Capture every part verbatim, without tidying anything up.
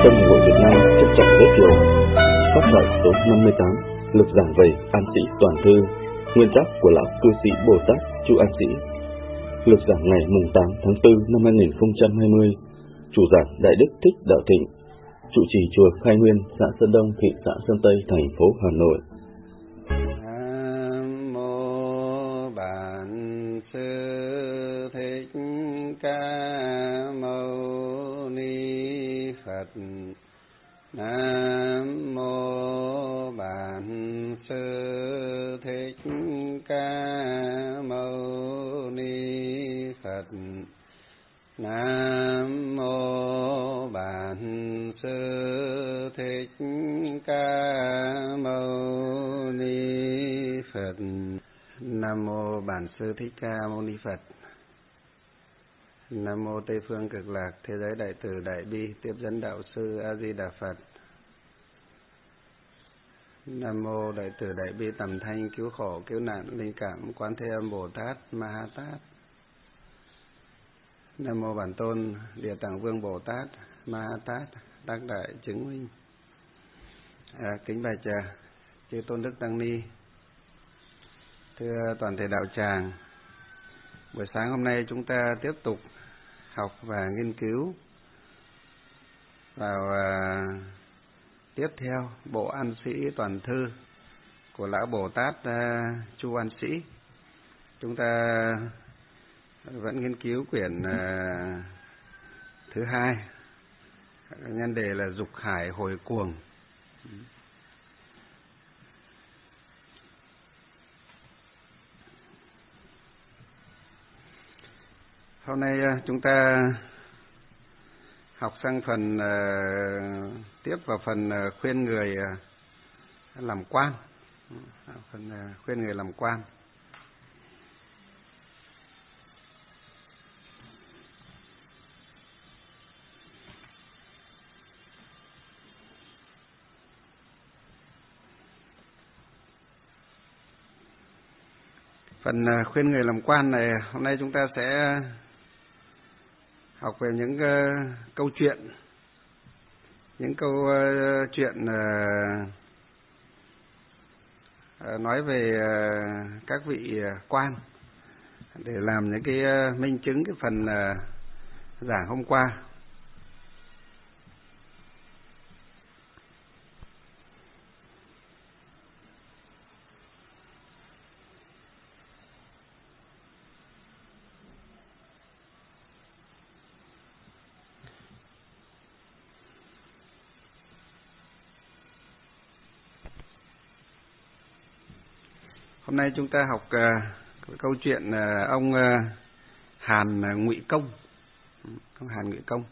Tâm Ngày Hội Việt Nam trân trọng giới thiệu pháp thoại số năm mươi tám, lực giảng về An Sĩ Toàn Thư, nguyên tác của lão cư sĩ Bồ Tát Chu An Sĩ. Lực giảng ngày mùng tám tháng tư năm hai nghìn không trăm hai mươi. Chủ giảng Đại Đức Thích Đạo Thịnh, trụ trì chùa Khai Nguyên, xã Sơn Đông, thị xã Sơn Tây, thành phố Hà Nội. Nam mô Bản Sư Thích Ca Mâu Ni Phật. Nam mô Bản Sư Thích Ca Mâu Ni Phật. Nam mô Bản Sư Thích Ca Mâu Ni Phật. Nam mô Bản Sư Thích Ca Mâu Ni Phật. Nam mô Tây Phương Cực Lạc Thế Giới Đại Từ Đại Bi Tiếp Dẫn Đạo Sư A Di Đà Phật. Nam mô Đại Từ Đại Bi Tầm Thanh Cứu Khổ Cứu Nạn Linh Cảm Quán Thế Âm Bồ Tát Ma Ha Tát. Nam mô Bản Tôn Địa Tạng Vương Bồ Tát Ma Ha Tát Đắc Đại Chứng Minh. À, kính bạch à, chư Tôn Đức Tăng Ni, thưa toàn thể đạo tràng, buổi sáng hôm nay chúng ta tiếp tục học và nghiên cứu vào à, tiếp theo bộ An Sĩ Toàn Thư của lão Bồ Tát à, Chu An Sĩ. Chúng ta vẫn nghiên cứu quyển à, thứ hai, nhân đề là Dục Hải Hồi Cuồng. Hôm nay chúng ta học sang phần uh, tiếp vào phần uh, khuyên người uh, làm quan, phần uh, khuyên người làm quan. Phần uh, khuyên người làm quan này, hôm nay chúng ta sẽ học về những uh, câu chuyện, những câu uh, chuyện uh, uh, nói về uh, các vị uh, quan, để làm những cái uh, minh chứng cái phần uh, giảng hôm qua. Hôm nay chúng ta học uh, câu chuyện uh, ông uh, Hàn uh, Ngụy Công. Ông Hàn Ngụy Công.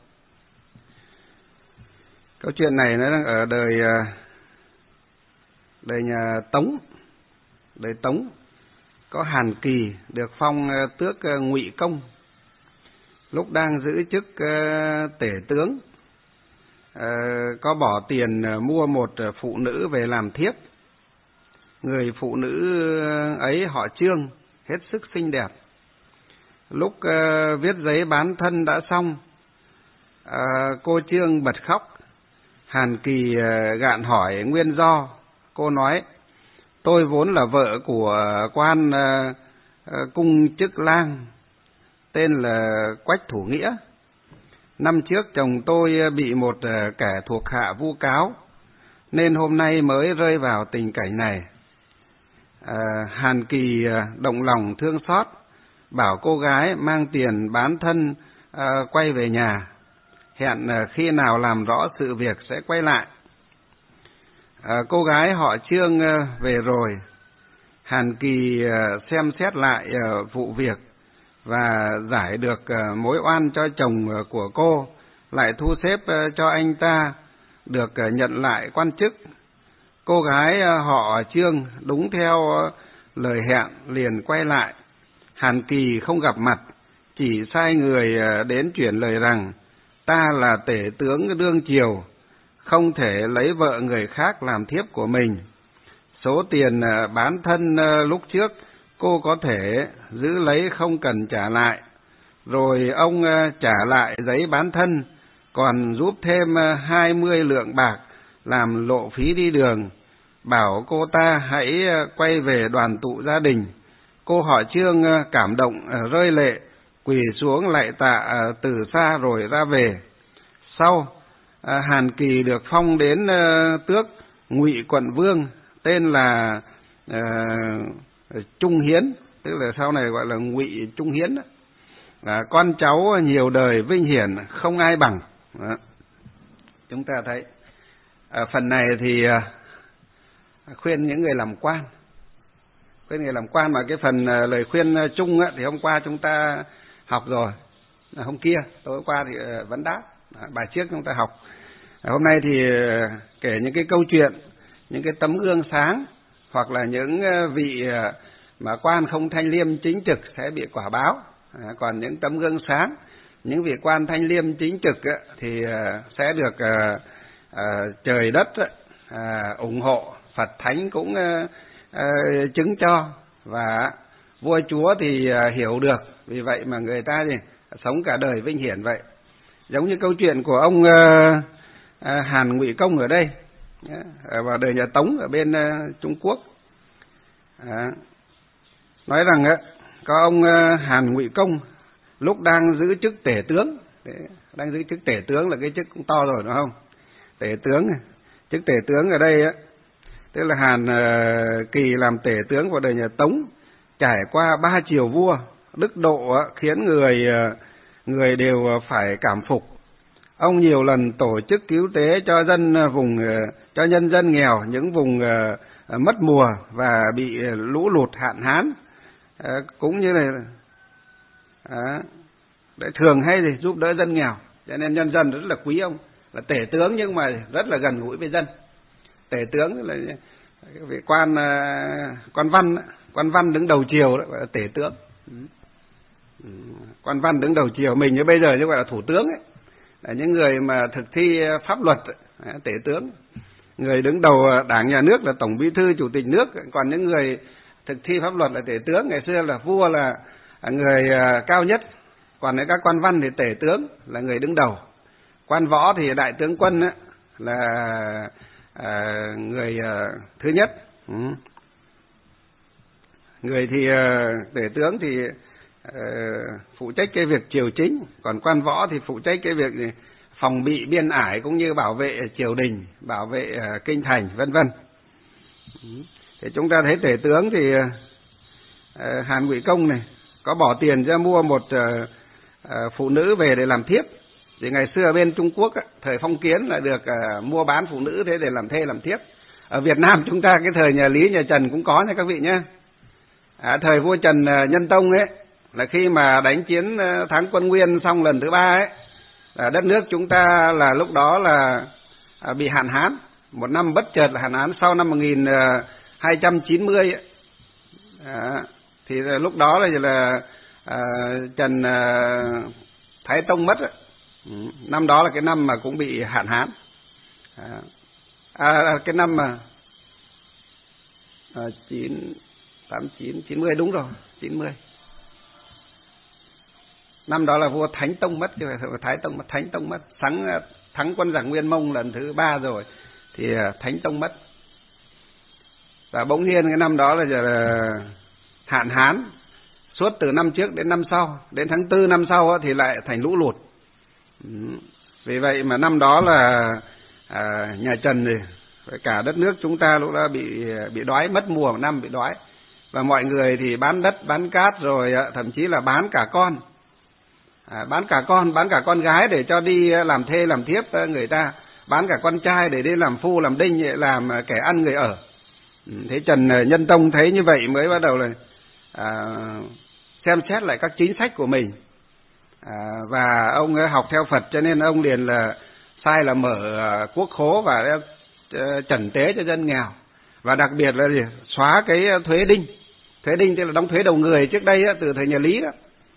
Câu chuyện này nó đang ở đời uh, đời nhà Tống. Đời Tống có Hàn Kỳ được phong uh, tước uh, Ngụy Công. Lúc đang giữ chức uh, tể tướng, uh, có bỏ tiền uh, mua một uh, phụ nữ về làm thiếp. Người phụ nữ ấy họ Trương, hết sức xinh đẹp. Lúc uh, viết giấy bán thân đã xong, uh, cô Trương bật khóc. Hàn Kỳ uh, gạn hỏi nguyên do. Cô nói: tôi vốn là vợ của quan uh, uh, cung chức lang, tên là Quách Thủ Nghĩa. Năm trước chồng tôi bị một uh, kẻ thuộc hạ vu cáo, nên hôm nay mới rơi vào tình cảnh này. À, Hàn Kỳ động lòng thương xót, bảo cô gái mang tiền bán thân à, quay về nhà, hẹn à, khi nào làm rõ sự việc sẽ quay lại. À, cô gái họ Trương à, về rồi. Hàn Kỳ à, xem xét lại à, vụ việc và giải được à, mối oan cho chồng à, của cô, lại thu xếp à, cho anh ta được à, nhận lại quan chức. Cô gái họ Trương đúng theo lời hẹn liền quay lại. Hàn Kỳ không gặp mặt, chỉ sai người đến chuyển lời rằng ta là tể tướng đương triều, không thể lấy vợ người khác làm thiếp của mình. Số tiền bán thân lúc trước cô có thể giữ lấy không cần trả lại. Rồi ông trả lại giấy bán thân còn giúp thêm hai mươi lượng bạc làm lộ phí đi đường, bảo cô ta hãy quay về đoàn tụ gia đình. Cô họ Trương cảm động rơi lệ, quỳ xuống lạy tạ từ xa rồi ra về. Sau, Hàn Kỳ được phong đến tước Ngụy quận vương, tên là uh, Trung Hiến, tức là sau này gọi là Ngụy Trung Hiến. À, con cháu nhiều đời vinh hiển, không ai bằng. Đó. Chúng ta thấy à, phần này thì à, khuyên những người làm quan, khuyên người làm quan, mà cái phần à, lời khuyên à, chung á, thì hôm qua chúng ta học rồi, à, hôm kia tối qua thì à, vẫn đáp, à, bài trước chúng ta học. À, hôm nay thì à, kể những cái câu chuyện, những cái tấm gương sáng, hoặc là những à, vị à, mà quan không thanh liêm chính trực sẽ bị quả báo. À, còn những tấm gương sáng, những vị quan thanh liêm chính trực á, thì à, sẽ được à, à, trời đất à, ủng hộ, Phật Thánh cũng à, à, chứng cho, và vua chúa thì à, hiểu được. Vì vậy mà người ta thì sống cả đời vinh hiển vậy. Giống như câu chuyện của ông à, à, Hàn Ngụy Công ở đây, à, vào đời nhà Tống ở bên à, Trung Quốc. À, nói rằng á, có ông Hàn Ngụy Công lúc đang giữ chức tể tướng, đang giữ chức tể tướng là cái chức cũng to rồi đúng không? Tể tướng, chức tể tướng ở đây á, tức là Hàn Kỳ làm tể tướng vào đời nhà Tống, trải qua ba triều vua, đức độ á, khiến người người đều phải cảm phục. Ông nhiều lần tổ chức cứu tế cho dân vùng, cho nhân dân nghèo, những vùng mất mùa và bị lũ lụt hạn hán. À, cũng như là à, để thường hay thì giúp đỡ dân nghèo, cho nên nhân dân rất là quý ông, là tể tướng nhưng mà rất là gần gũi với dân. Tể tướng là vị quan quan văn, quan văn đứng đầu triều đó, gọi là tể tướng. Quan văn đứng đầu triều, mình như bây giờ như gọi là thủ tướng ấy, là những người mà thực thi pháp luật, tể tướng. Người đứng đầu đảng nhà nước là tổng bí thư, chủ tịch nước, còn những người thực thi pháp luật là tể tướng. Ngày xưa là vua là người cao nhất, còn các quan văn thì tể tướng là người đứng đầu. Quan võ thì đại tướng quân ấy, là à, người à, thứ nhất. Ừ. Người thì à, tể tướng thì à, phụ trách cái việc triều chính, còn quan võ thì phụ trách cái việc phòng bị biên ải cũng như bảo vệ triều đình, bảo vệ à, kinh thành, vân vân. Ừ. Thì chúng ta thấy tể tướng thì uh, Hàn Ngụy Công này có bỏ tiền ra mua một uh, uh, phụ nữ về để làm thiếp. Thì ngày xưa ở bên Trung Quốc á, thời phong kiến là được uh, mua bán phụ nữ thế để làm thê làm thiếp. Ở Việt Nam chúng ta cái thời nhà Lý nhà Trần cũng có nha các vị nhé. À, thời vua Trần uh, Nhân Tông ấy, là khi mà đánh chiến uh, thắng quân Nguyên xong lần thứ ba ấy, là đất nước chúng ta là lúc đó là uh, bị hạn hán. Một năm bất chợt là hạn hán sau năm một nghìn hai trăm chín mươi ấy. À, thì lúc đó là, là à, Trần à, Thái Tông mất ấy. Ừ, năm đó là cái năm mà cũng bị hạn hán. À, à, cái năm mà à, chín tám chín chín mươi đúng rồi, chín mươi. Năm đó là vua Thánh Tông mất, chứ phải Thái Tông mất, Thánh Tông mất, thắng thắng quân giặc Nguyên Mông lần thứ ba rồi thì Thánh Tông mất. Và bỗng nhiên cái năm đó là, là hạn hán suốt từ năm trước đến năm sau, đến tháng tư năm sau thì lại thành lũ lụt. Vì vậy mà năm đó là à, nhà Trần thì cả đất nước chúng ta lúc đó bị bị đói, mất mùa một năm bị đói, và mọi người thì bán đất bán cát rồi thậm chí là bán cả con, à, bán cả con bán cả con gái để cho đi làm thê làm thiếp người ta, bán cả con trai để đi làm phu làm đinh, làm kẻ ăn người ở. Thế Trần Nhân Tông thấy như vậy mới bắt đầu là à, xem xét lại các chính sách của mình. À, và ông ấy học theo Phật cho nên ông liền là sai là mở quốc khố và trần tế cho dân nghèo, và đặc biệt là gì? Xóa cái thuế đinh. Thuế đinh tức là đóng thuế đầu người trước đây từ thời nhà Lý đó.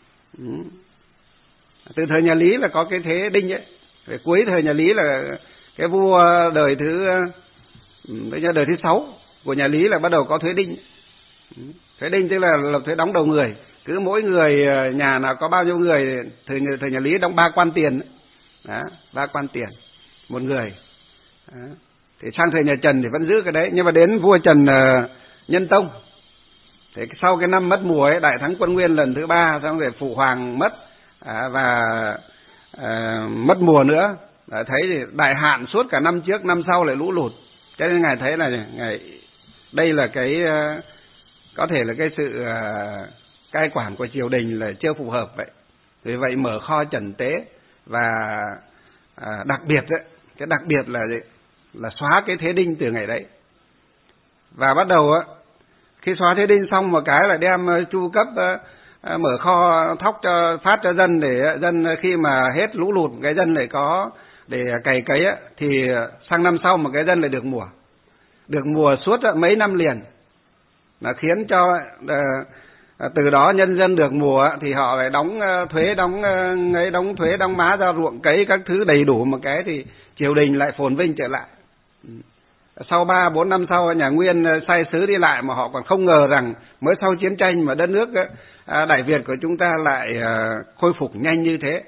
Từ thời nhà Lý là có cái thuế đinh ấy. Về cuối thời nhà Lý là cái vua đời thứ đời thứ sáu của nhà Lý là bắt đầu có thuế đinh. Thuế đinh tức là, là thuế đóng đầu người. Cứ mỗi người nhà nào có bao nhiêu người, thời, thời nhà Lý đóng ba quan tiền. Đó, ba quan tiền một người. Đó. Thì sang thời nhà Trần thì vẫn giữ cái đấy, nhưng mà đến vua Trần uh, Nhân Tông, thế sau cái năm mất mùa ấy, đại thắng quân Nguyên lần thứ ba, xong rồi phụ hoàng mất à, và à, mất mùa nữa, đã thấy thì đại hạn suốt cả năm trước, năm sau lại lũ lụt. Cho nên ngài thấy là ngài đây là cái uh, có thể là cái sự uh, cai quản của triều đình là chưa phù hợp vậy. Vì vậy mở kho trần tế và à, đặc biệt đấy, cái đặc biệt là là xóa cái thế đinh từ ngày đấy. Và bắt đầu á, khi xóa thế đinh xong một cái là đem chu cấp uh, mở kho thóc cho phát cho dân, để dân khi mà hết lũ lụt cái dân lại có để cày cấy á, thì sang năm sau một cái dân lại được mùa, được mùa suốt mấy năm liền, là khiến cho uh, từ đó nhân dân được mùa thì họ lại đóng thuế, đóng ấy, đóng thuế, đóng má ra ruộng cấy các thứ đầy đủ một cái, thì triều đình lại phồn vinh trở lại. Sau ba bốn năm sau, nhà Nguyên sai sứ đi lại mà họ còn không ngờ rằng mới sau chiến tranh mà đất nước Đại Việt của chúng ta lại khôi phục nhanh như thế,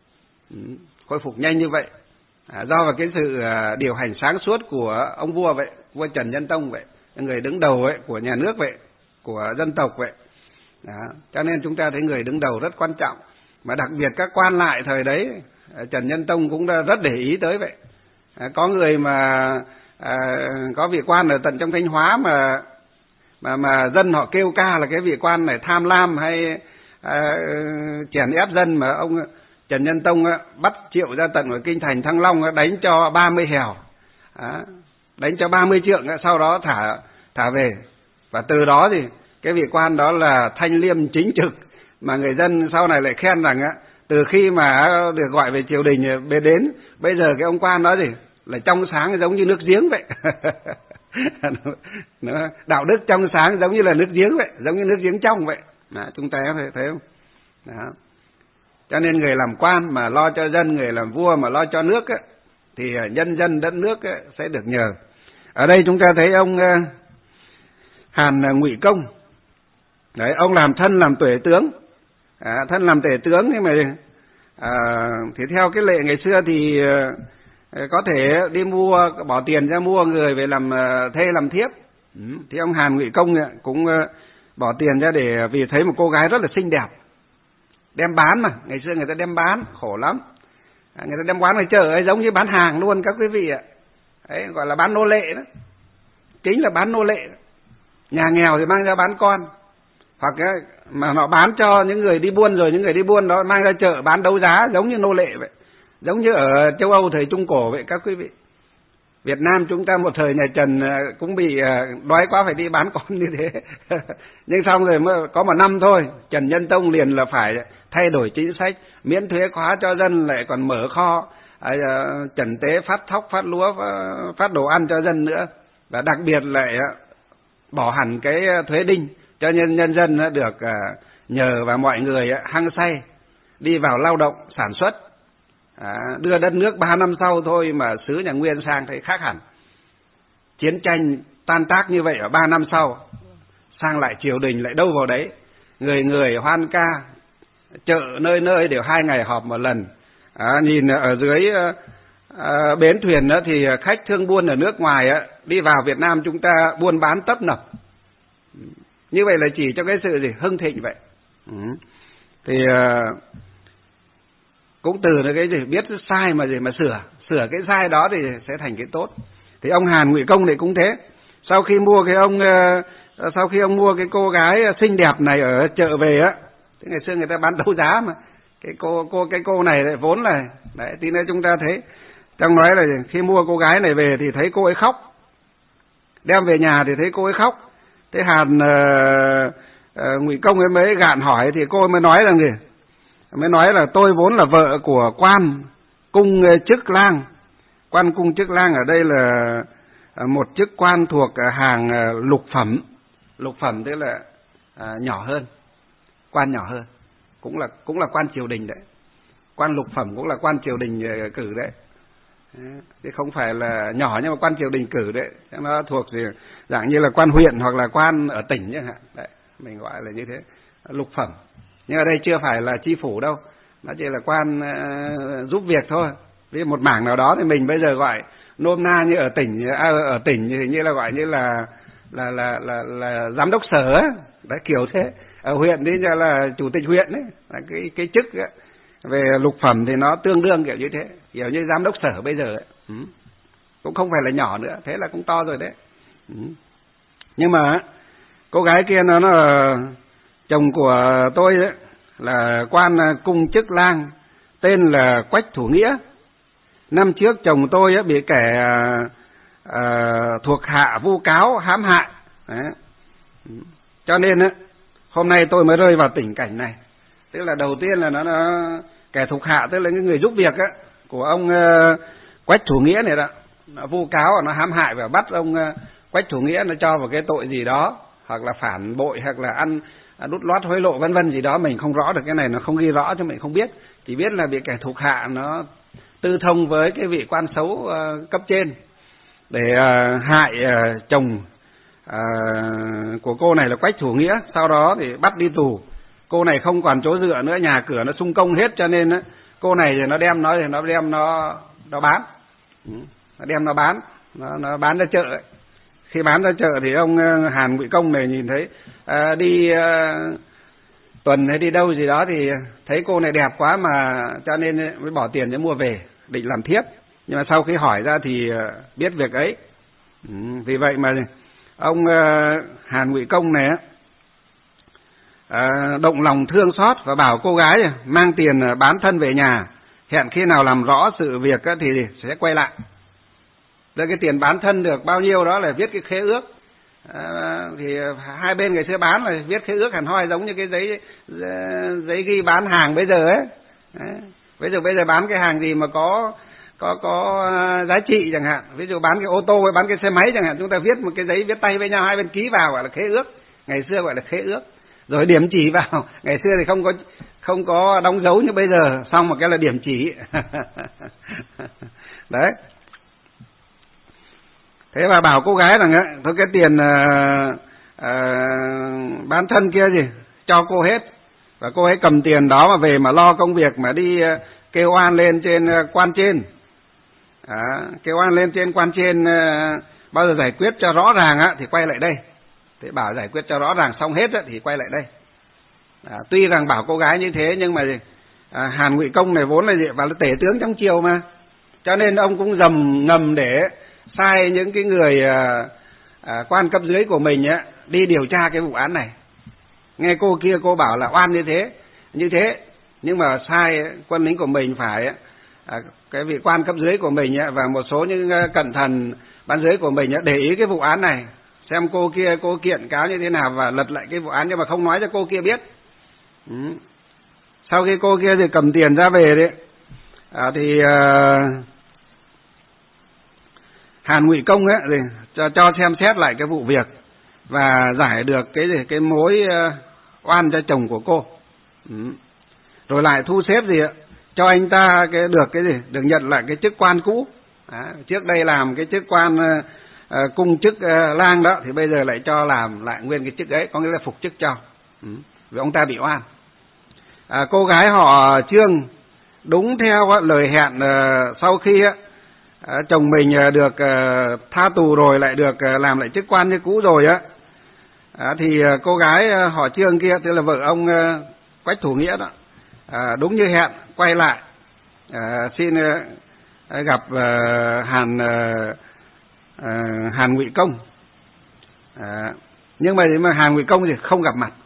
khôi phục nhanh như vậy, do vào cái sự điều hành sáng suốt của ông vua vậy, vua Trần Nhân Tông vậy, người đứng đầu vậy của nhà nước vậy, của dân tộc vậy. Đó. Cho nên chúng ta thấy người đứng đầu rất quan trọng, mà đặc biệt các quan lại thời đấy Trần Nhân Tông cũng rất để ý tới vậy. Có người mà à, có vị quan ở tận trong Thanh Hóa mà mà mà dân họ kêu ca là cái vị quan này tham lam hay à, chèn ép dân, mà ông Trần Nhân Tông á, bắt triệu ra tận ở kinh thành Thăng Long á, đánh cho ba mươi hèo, à, đánh cho ba mươi trượng á, sau đó thả thả về. Và từ đó thì cái vị quan đó là thanh liêm chính trực, mà người dân sau này lại khen rằng á, từ khi mà được gọi về triều đình về đến bây giờ cái ông quan đó gì là trong sáng giống như nước giếng vậy. Nó đạo đức trong sáng giống như là nước giếng vậy, giống như nước giếng trong vậy. Đó, chúng ta thấy, thấy không? Đó. Cho nên người làm quan mà lo cho dân, người làm vua mà lo cho nước á, thì nhân dân đất nước á, sẽ được nhờ. Ở đây chúng ta thấy ông uh, Hàn Ngụy Công, đấy, ông làm thân làm tuể tướng, à, thân làm tuể tướng nhưng mà à, thì theo cái lệ ngày xưa thì uh, có thể đi mua, bỏ tiền ra mua người về làm uh, thê làm thiếp. Ừ. Thì ông Hàn Ngụy Công cũng uh, bỏ tiền ra để vì thấy một cô gái rất là xinh đẹp, đem bán, mà ngày xưa người ta đem bán khổ lắm, à, người ta đem bán ngoài chợ ấy, giống như bán hàng luôn các quý vị ạ. Đấy, gọi là bán nô lệ đó, chính là bán nô lệ đó. Nhà nghèo thì mang ra bán con, hoặc ấy, mà họ bán cho những người đi buôn, rồi những người đi buôn đó mang ra chợ bán đấu giá giống như nô lệ vậy, giống như ở châu Âu thời Trung Cổ vậy các quý vị. Việt Nam chúng ta một thời nhà Trần cũng bị đói quá phải đi bán con như thế. Nhưng xong rồi mới có một năm thôi, Trần Nhân Tông liền là phải thay đổi chính sách, miễn thuế khóa cho dân, lại còn mở kho trần tế, phát thóc, phát lúa, phát đồ ăn cho dân nữa. Và đặc biệt lại bỏ hẳn cái thuế đinh cho nhân nhân dân được nhờ, và mọi người hăng say đi vào lao động sản xuất. À, đưa đất nước ba năm sau thôi mà xứ nhà Nguyên sang thấy khác hẳn. Chiến tranh tan tác như vậy ở ba năm sau, sang lại triều đình lại đâu vào đấy, người người hoan ca, chợ nơi nơi đều hai ngày họp một lần. À, nhìn ở dưới à, bến thuyền đó thì khách thương buôn ở nước ngoài á, đi vào Việt Nam chúng ta buôn bán tấp nập. Như vậy là chỉ cho cái sự gì hưng thịnh vậy. Ừ. Thì à, cũng từ cái gì biết sai mà gì mà sửa, sửa cái sai đó thì sẽ thành cái tốt. Thì ông Hàn Ngụy Công này cũng thế. Sau khi mua cái ông sau khi ông mua cái cô gái xinh đẹp này ở chợ về á, thì ngày xưa người ta bán đấu giá mà, cái cô cô cái cô này lại vốn là đấy, tí nữa chúng ta thấy trong nói là khi mua cô gái này về thì thấy cô ấy khóc, đem về nhà thì thấy cô ấy khóc. Thế Hàn uh, uh, Ngụy Công ấy mới gạn hỏi thì cô ấy mới nói rằng gì, mới nói là tôi vốn là vợ của quan cung chức lang. Quan cung chức lang ở đây là một chức quan thuộc hàng lục phẩm. Lục phẩm tức là à, nhỏ hơn, quan nhỏ hơn, cũng là cũng là quan triều đình đấy. Quan lục phẩm cũng là quan triều đình cử đấy, chứ không phải là nhỏ nhưng mà quan triều đình cử đấy. Nó thuộc gì dạng như là quan huyện hoặc là quan ở tỉnh chẳng hạn đấy, mình gọi là như thế, lục phẩm. Nhưng ở đây chưa phải là chi phủ đâu, nó chỉ là quan uh, giúp việc thôi, Vì một mảng nào đó thì mình bây giờ gọi nôm na như ở tỉnh à, ở tỉnh thì như là gọi như là là là là, là giám đốc sở ấy. Đấy, kiểu thế. Ở huyện thì như là chủ tịch huyện ấy, là cái cái chức ấy. Về lục phẩm thì nó tương đương kiểu như thế, kiểu như giám đốc sở bây giờ ấy. Ừ. Cũng không phải là nhỏ nữa, thế là cũng to rồi đấy. Ừ. Nhưng mà cô gái kia nó là chồng của tôi ấy, là quan cung chức lang, tên là Quách Thủ Nghĩa. Năm trước chồng tôi ấy, bị kẻ uh, thuộc hạ vu cáo hãm hại. Đấy. Cho nên ấy, hôm nay tôi mới rơi vào tình cảnh này. Tức là đầu tiên là nó, nó kẻ thuộc hạ, tức là những người giúp việc ấy, của ông uh, Quách Thủ Nghĩa này đó, nó vu cáo, nó hãm hại và bắt ông uh, Quách Thủ Nghĩa nó cho vào cái tội gì đó, hoặc là phản bội, hoặc là ăn đút lót hối lộ vân vân gì đó, mình không rõ được, cái này nó không ghi rõ cho mình không biết, chỉ biết là bị kẻ thuộc hạ nó tư thông với cái vị quan xấu uh, cấp trên để uh, hại uh, chồng uh, của cô này là Quách Thủ Nghĩa, sau đó thì bắt đi tù. Cô này không còn chỗ dựa nữa, nhà cửa nó xung công hết, cho nên uh, cô này thì nó đem nó thì nó đem nó nó bán, ừ, nó đem nó bán, nó nó bán ra chợ ấy. Khi bán ra chợ thì ông uh, Hàn Ngụy Công này nhìn thấy uh, đi uh, tuần hay đi đâu gì đó thì thấy cô này đẹp quá mà, cho nên mới bỏ tiền để mua về định làm thiếp. Nhưng mà sau khi hỏi ra thì biết việc ấy. Ừ, vì vậy mà ông Hàn Ngụy Công này động lòng thương xót và bảo cô gái mang tiền bán thân về nhà, hẹn khi nào làm rõ sự việc thì sẽ quay lại. Rồi cái tiền bán thân được bao nhiêu đó là viết cái khế ước. À, thì hai bên ngày xưa bán là viết khế ước hẳn hoi, giống như cái giấy giấy ghi bán hàng bây giờ ấy. Đấy. Bây giờ bây giờ bán cái hàng gì mà có có có giá trị chẳng hạn, ví dụ bán cái ô tô hay bán cái xe máy chẳng hạn, chúng ta viết một cái giấy viết tay với nhau, hai bên ký vào gọi là khế ước. Ngày xưa gọi là khế ước. Rồi điểm chỉ vào, ngày xưa thì không có không có đóng dấu như bây giờ, xong một cái là điểm chỉ. Đấy. Thế mà bảo cô gái rằng thôi cái tiền uh, uh, bán thân kia gì cho cô hết, và cô ấy cầm tiền đó mà về mà lo công việc mà đi uh, kêu oan lên trên uh, quan trên, à, kêu oan lên trên quan trên, uh, bao giờ giải quyết cho rõ ràng á thì quay lại đây. Thế bảo giải quyết cho rõ ràng xong hết á thì quay lại đây. À, tuy rằng bảo cô gái như thế nhưng mà à, Hàn Ngụy Công này vốn là gì, và là tể tướng trong triều mà, cho nên ông cũng dầm ngầm để sai những cái người à, à, quan cấp dưới của mình á đi điều tra cái vụ án này. Nghe cô kia cô bảo là oan như thế như thế, nhưng mà sai quân lính của mình phải à, cái vị quan cấp dưới của mình á, và một số những cẩn thận ban dưới của mình á, để ý cái vụ án này, xem cô kia cô kiện cáo như thế nào và lật lại cái vụ án, nhưng mà không nói cho cô kia biết. Ừ. Sau khi cô kia thì cầm tiền ra về đấy, à, thì à, Hàn Ngụy Công ấy thì cho, cho xem xét lại cái vụ việc và giải được cái gì cái mối uh, oan cho chồng của cô. Ừ. Rồi lại thu xếp gì ạ, cho anh ta cái được cái gì được nhận lại cái chức quan cũ. Đó, trước đây làm cái chức quan uh, uh, cung chức uh, lang đó, thì bây giờ lại cho làm lại nguyên cái chức ấy, có nghĩa là phục chức cho. Ừ. Vì ông ta bị oan. À, cô gái họ Trương đúng theo lời hẹn uh, sau khi uh, À, chồng mình được uh, tha tù rồi lại được uh, làm lại chức quan như cũ rồi á, à, thì uh, cô gái uh, họ Trương kia, tức là vợ ông uh, Quách Thủ Nghĩa đó, à, đúng như hẹn quay lại uh, xin uh, gặp uh, Hàn uh, uh, Hàn Ngụy Công, à, nhưng mà mà Hàn Ngụy Công thì không gặp mặt.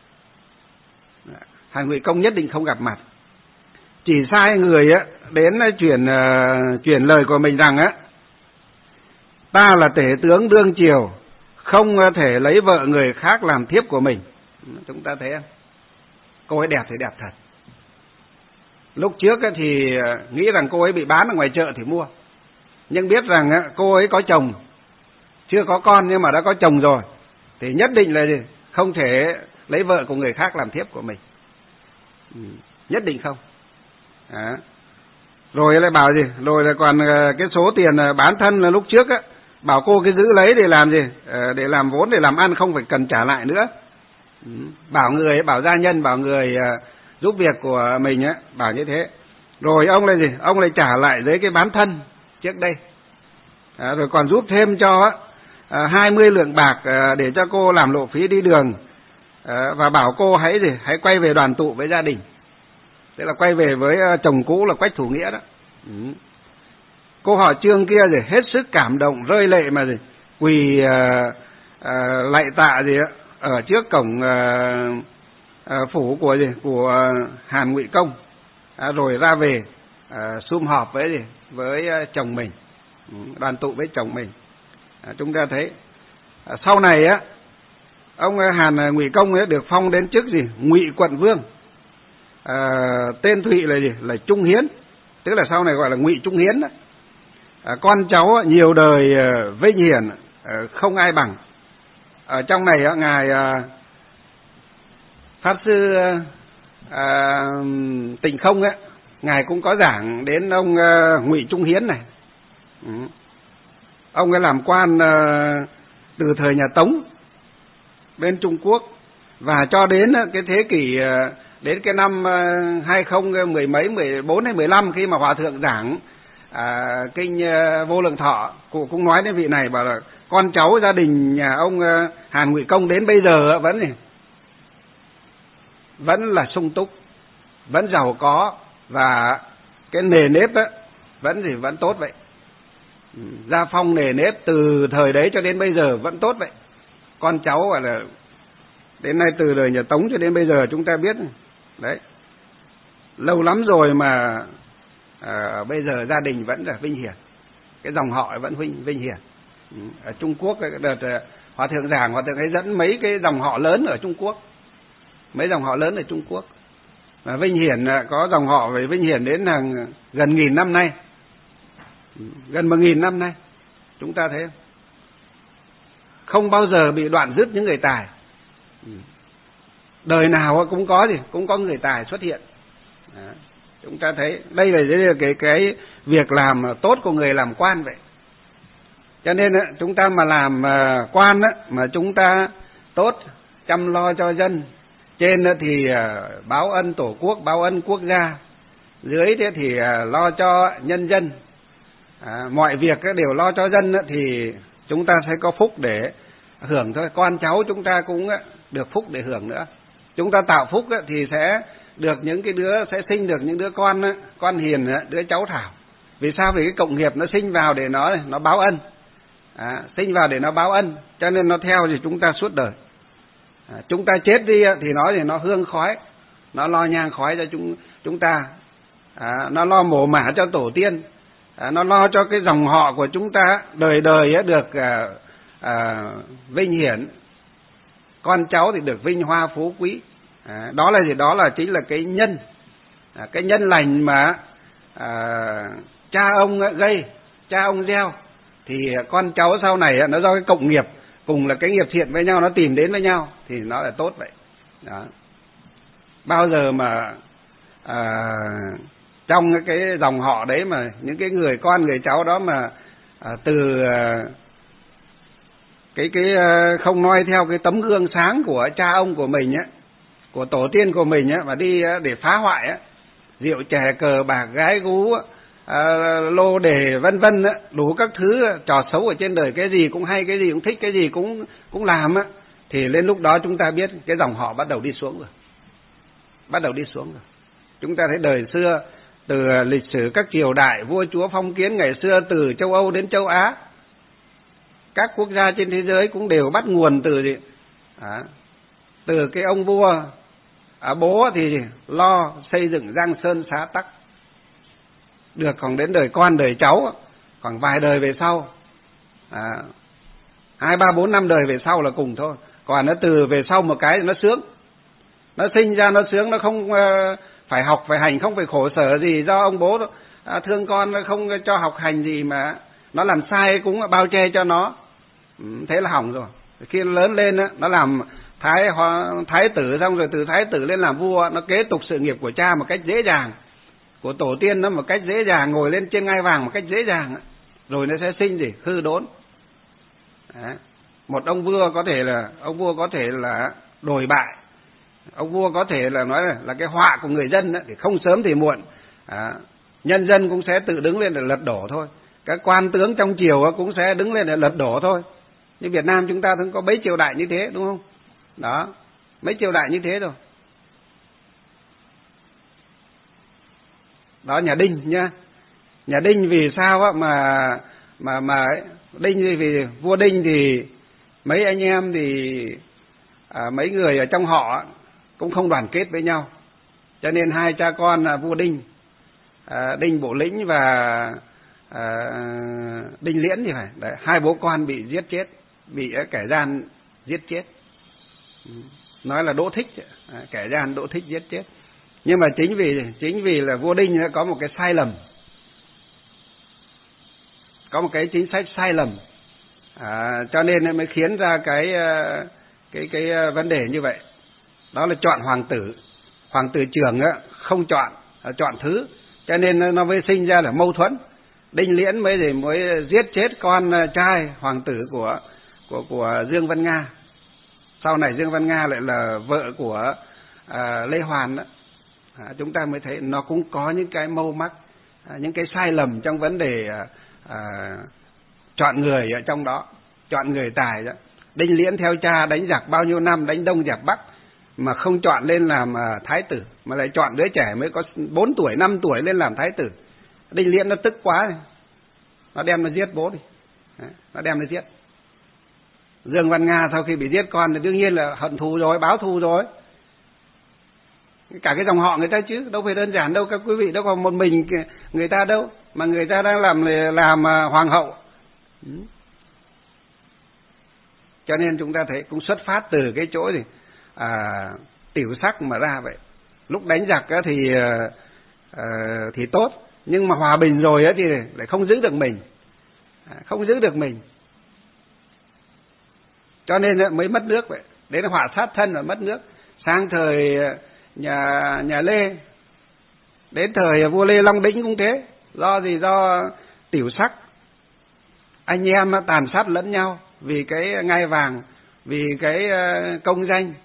Hàn Ngụy Công nhất định không gặp mặt, chỉ sai người á đến chuyển uh, chuyển lời của mình rằng á, ta là tể tướng đương triều, không thể lấy vợ người khác làm thiếp của mình. Chúng ta thấy không? Cô ấy đẹp thì đẹp thật. Lúc trước á thì nghĩ rằng cô ấy bị bán ở ngoài chợ thì mua, nhưng biết rằng á cô ấy có chồng, chưa có con nhưng mà đã có chồng rồi, thì nhất định là gì? Không thể lấy vợ của người khác làm thiếp của mình. Ừ, nhất định không. À. Rồi lại bảo gì, rồi lại còn cái số tiền bán thân là lúc trước á, bảo cô cái giữ lấy để làm gì, để làm vốn để làm ăn, không phải cần trả lại nữa. Bảo người, bảo gia nhân, bảo người giúp việc của mình á, bảo như thế. Rồi ông lại gì? Ông lại trả lại giấy cái bán thân trước đây. À, rồi còn giúp thêm cho à, hai mươi lượng bạc à, để cho cô làm lộ phí đi đường, à, và bảo cô hãy gì? Hãy quay về đoàn tụ với gia đình. Tức là quay về với uh, chồng cũ là Quách Thủ Nghĩa đó. Ừ. Cô họ Trương kia gì hết sức cảm động rơi lệ mà gì quỳ uh, uh, lạy tạ gì á ở trước cổng uh, uh, phủ của gì của uh, Hàn Ngụy Công, à, rồi ra về uh, sum họp với gì với uh, chồng mình, ừ, đoàn tụ với chồng mình. À, chúng ta thấy uh, sau này á ông uh, Hàn Ngụy Công ấy được phong đến chức gì Ngụy Quận Vương. À, tên Thụy là gì? Là Trung Hiến, tức là sau này gọi là Ngụy Trung Hiến đó. À, con cháu nhiều đời uh, vinh hiển, uh, không ai bằng. Ở trong này uh, ngài uh, pháp sư uh, uh, Tịnh Không ấy, ngài cũng có giảng đến ông uh, Ngụy Trung Hiến này. Ừ. Ông ấy làm quan uh, từ thời nhà Tống bên Trung Quốc, và cho đến uh, cái thế kỷ uh, đến cái năm hai không mười mấy, mười bốn hay mười lăm khi mà Hòa Thượng giảng à, kinh uh, Vô Lượng Thọ, cụ cũng nói đến vị này, bảo là con cháu gia đình nhà ông uh, Hàn Ngụy Công đến bây giờ vẫn gì? Vẫn là sung túc, vẫn giàu có, và cái nề nếp á, vẫn gì vẫn tốt vậy. Gia phong nề nếp từ thời đấy cho đến bây giờ vẫn tốt vậy. Con cháu gọi là đến nay từ đời nhà Tống cho đến bây giờ chúng ta biết đấy, lâu lắm rồi mà à, bây giờ gia đình vẫn là vinh hiển, cái dòng họ vẫn vinh vinh hiển. Ở Trung Quốc cái đợt Hòa Thượng giảng, Hòa Thượng ấy dẫn mấy cái dòng họ lớn ở Trung Quốc, mấy dòng họ lớn ở Trung Quốc, và vinh hiển có dòng họ về vinh hiển đến hàng gần nghìn năm nay, gần một nghìn năm nay. Chúng ta thấy không bao giờ bị đoạn dứt những người tài. Đời nào cũng có gì, cũng có người tài xuất hiện. Đó. Chúng ta thấy đây là, đây là cái cái việc làm tốt của người làm quan vậy. Cho nên chúng ta mà làm quan mà chúng ta tốt, chăm lo cho dân, trên thì báo ân tổ quốc, báo ân quốc gia, dưới thế thì lo cho nhân dân, à, mọi việc đều lo cho dân thì chúng ta sẽ có phúc để hưởng thôi. Con cháu chúng ta cũng được phúc để hưởng nữa. Chúng ta tạo phúc thì sẽ được những cái đứa, sẽ sinh được những đứa con con hiền, đứa cháu thảo. Vì sao? Vì cái cộng nghiệp nó sinh vào để nó nó báo ân, à, sinh vào để nó báo ân, cho nên nó theo thì chúng ta suốt đời. À, chúng ta chết đi thì nó thì nó hương khói, nó lo nhang khói cho chúng chúng ta, à, nó lo mồ mả cho tổ tiên, à, nó lo cho cái dòng họ của chúng ta đời đời được à, à, vinh hiển, con cháu thì được vinh hoa phú quý. À, đó là gì? Đó là chính là cái nhân, à, cái nhân lành mà à, cha ông gây, cha ông gieo, thì con cháu sau này nó do cái cộng nghiệp cùng là cái nghiệp thiện với nhau, nó tìm đến với nhau thì nó là tốt vậy. Đó. Bao giờ mà à, trong cái dòng họ đấy mà những cái người con người cháu đó mà à, từ à, cái cái không noi theo cái tấm gương sáng của cha ông của mình á, của tổ tiên của mình á, mà đi để phá hoại á, rượu chè cờ bạc gái gú à, lô đề vân vân á, đủ các thứ trò xấu ở trên đời, cái gì cũng hay, cái gì cũng thích, cái gì cũng cũng làm á, thì lên lúc đó chúng ta biết cái dòng họ bắt đầu đi xuống rồi, bắt đầu đi xuống rồi. Chúng ta thấy đời xưa từ lịch sử các triều đại vua chúa phong kiến ngày xưa, từ châu Âu đến châu Á, các quốc gia trên thế giới cũng đều bắt nguồn từ gì? À, từ cái ông vua, à, bố thì lo xây dựng giang sơn xá tắc, được còn đến đời con đời cháu khoảng vài đời về sau, à, hai ba bốn năm đời về sau là cùng thôi. Còn nó từ về sau một cái thì nó sướng, nó sinh ra nó sướng, nó không uh, phải học phải hành, không phải khổ sở gì do ông bố uh, thương con, nó không cho học hành gì, mà nó làm sai cũng bao che cho nó. Ừ, thế là hỏng rồi. Khi nó lớn lên á, nó làm thái thái tử, xong rồi từ thái tử lên làm vua, nó kế tục sự nghiệp của cha một cách dễ dàng, của tổ tiên nó một cách dễ dàng, ngồi lên trên ngai vàng một cách dễ dàng, rồi nó sẽ sinh gì? Hư đốn. Đấy. Một ông vua có thể là ông vua có thể là đồi bại, ông vua có thể là nói là, là cái họa của người dân đó, thì không sớm thì muộn à, nhân dân cũng sẽ tự đứng lên để lật đổ thôi. Các quan tướng trong triều cũng sẽ đứng lên để lật đổ thôi. Nhưng Việt Nam chúng ta cũng có mấy triều đại như thế, đúng không? Đó, mấy triều đại như thế rồi. Đó, nhà Đinh nhá. Nhà Đinh vì sao á mà mà mà Đinh vì vua Đinh thì mấy anh em thì à, mấy người ở trong họ cũng không đoàn kết với nhau, cho nên hai cha con là vua Đinh, à, Đinh Bộ Lĩnh và à, Đinh Liễn thì phải đấy, hai bố con bị giết chết, bị kẻ gian giết chết. Nói là Đỗ Thích, kẻ gian Đỗ Thích giết chết. Nhưng mà chính vì chính vì là vua Đinh có một cái sai lầm, có một cái chính sách sai lầm, à, cho nên mới khiến ra cái cái cái vấn đề như vậy. Đó là chọn hoàng tử, hoàng tử trưởng không chọn, chọn thứ, cho nên nó mới sinh ra là mâu thuẫn. Đinh Liễn mới thì mới giết chết con trai hoàng tử của của của Dương Văn Nga. Sau này Dương Văn Nga lại là vợ của à, Lê Hoàn đó. À, chúng ta mới thấy nó cũng có những cái mâu mắc, à, những cái sai lầm trong vấn đề à, à, chọn người ở trong đó, chọn người tài đó. Đinh Liễn theo cha đánh giặc bao nhiêu năm, đánh Đông giặc Bắc mà không chọn lên làm à, thái tử, mà lại chọn đứa trẻ mới có bốn tuổi, năm tuổi lên làm thái tử. Đinh Liễn nó tức quá, nó đem nó giết bố đi, à, nó đem nó giết. Dương Văn Nga sau khi bị giết con thì đương nhiên là hận thù rồi, báo thù rồi. Cả cái dòng họ người ta chứ, đâu phải đơn giản đâu các quý vị, đâu còn một mình người ta đâu, mà người ta đang làm làm hoàng hậu. Cho nên chúng ta thấy cũng xuất phát từ cái chỗ gì à, tiểu sắc mà ra vậy. Lúc đánh giặc thì à, thì tốt, nhưng mà hòa bình rồi thì lại không giữ được mình, không giữ được mình. Cho nên mới mất nước vậy. Đấy là họa sát thân và mất nước. Sang thời nhà nhà Lê, đến thời vua Lê Long Đĩnh cũng thế. Do gì? Do tiểu sắc, anh em tàn sát lẫn nhau vì cái ngai vàng, vì cái công danh.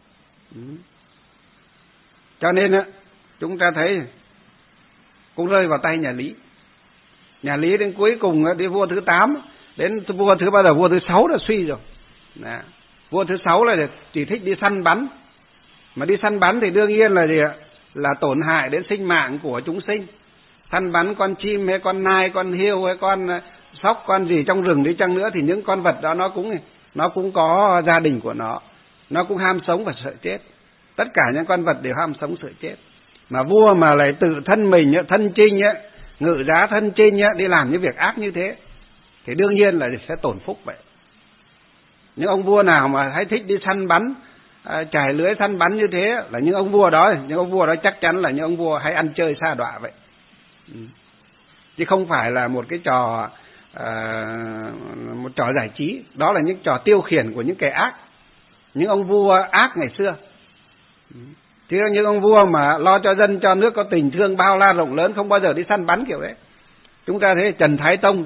Cho nên chúng ta thấy cũng rơi vào tay nhà Lý. Nhà Lý đến cuối cùng đến vua thứ tám, đến vua thứ bao giờ vua thứ sáu đã suy rồi. Đó. Vua thứ sáu là chỉ thích đi săn bắn, mà đi săn bắn thì đương nhiên là gì ạ? Là tổn hại đến sinh mạng của chúng sinh. Săn bắn con chim hay con nai, con hiêu hay con sóc, con gì trong rừng đi chăng nữa thì những con vật đó nó cũng nó cũng có gia đình của nó, nó cũng ham sống và sợ chết. Tất cả những con vật đều ham sống sợ chết. Mà vua mà lại tự thân mình thân chinh ấy, ngự giá thân chinh ấy, đi làm những việc ác như thế thì đương nhiên là sẽ tổn phúc vậy. Những ông vua nào mà hay thích đi săn bắn, à, trải lưới săn bắn như thế là những ông vua đó, những ông vua đó chắc chắn là những ông vua hay ăn chơi sa đọa vậy. Ừ. Chứ không phải là một cái trò à, một trò giải trí. Đó là những trò tiêu khiển của những kẻ ác, những ông vua ác ngày xưa. Ừ. Chứ những ông vua mà lo cho dân cho nước có tình thương bao la rộng lớn không bao giờ đi săn bắn kiểu đấy. Chúng ta thấy Trần Thái Tông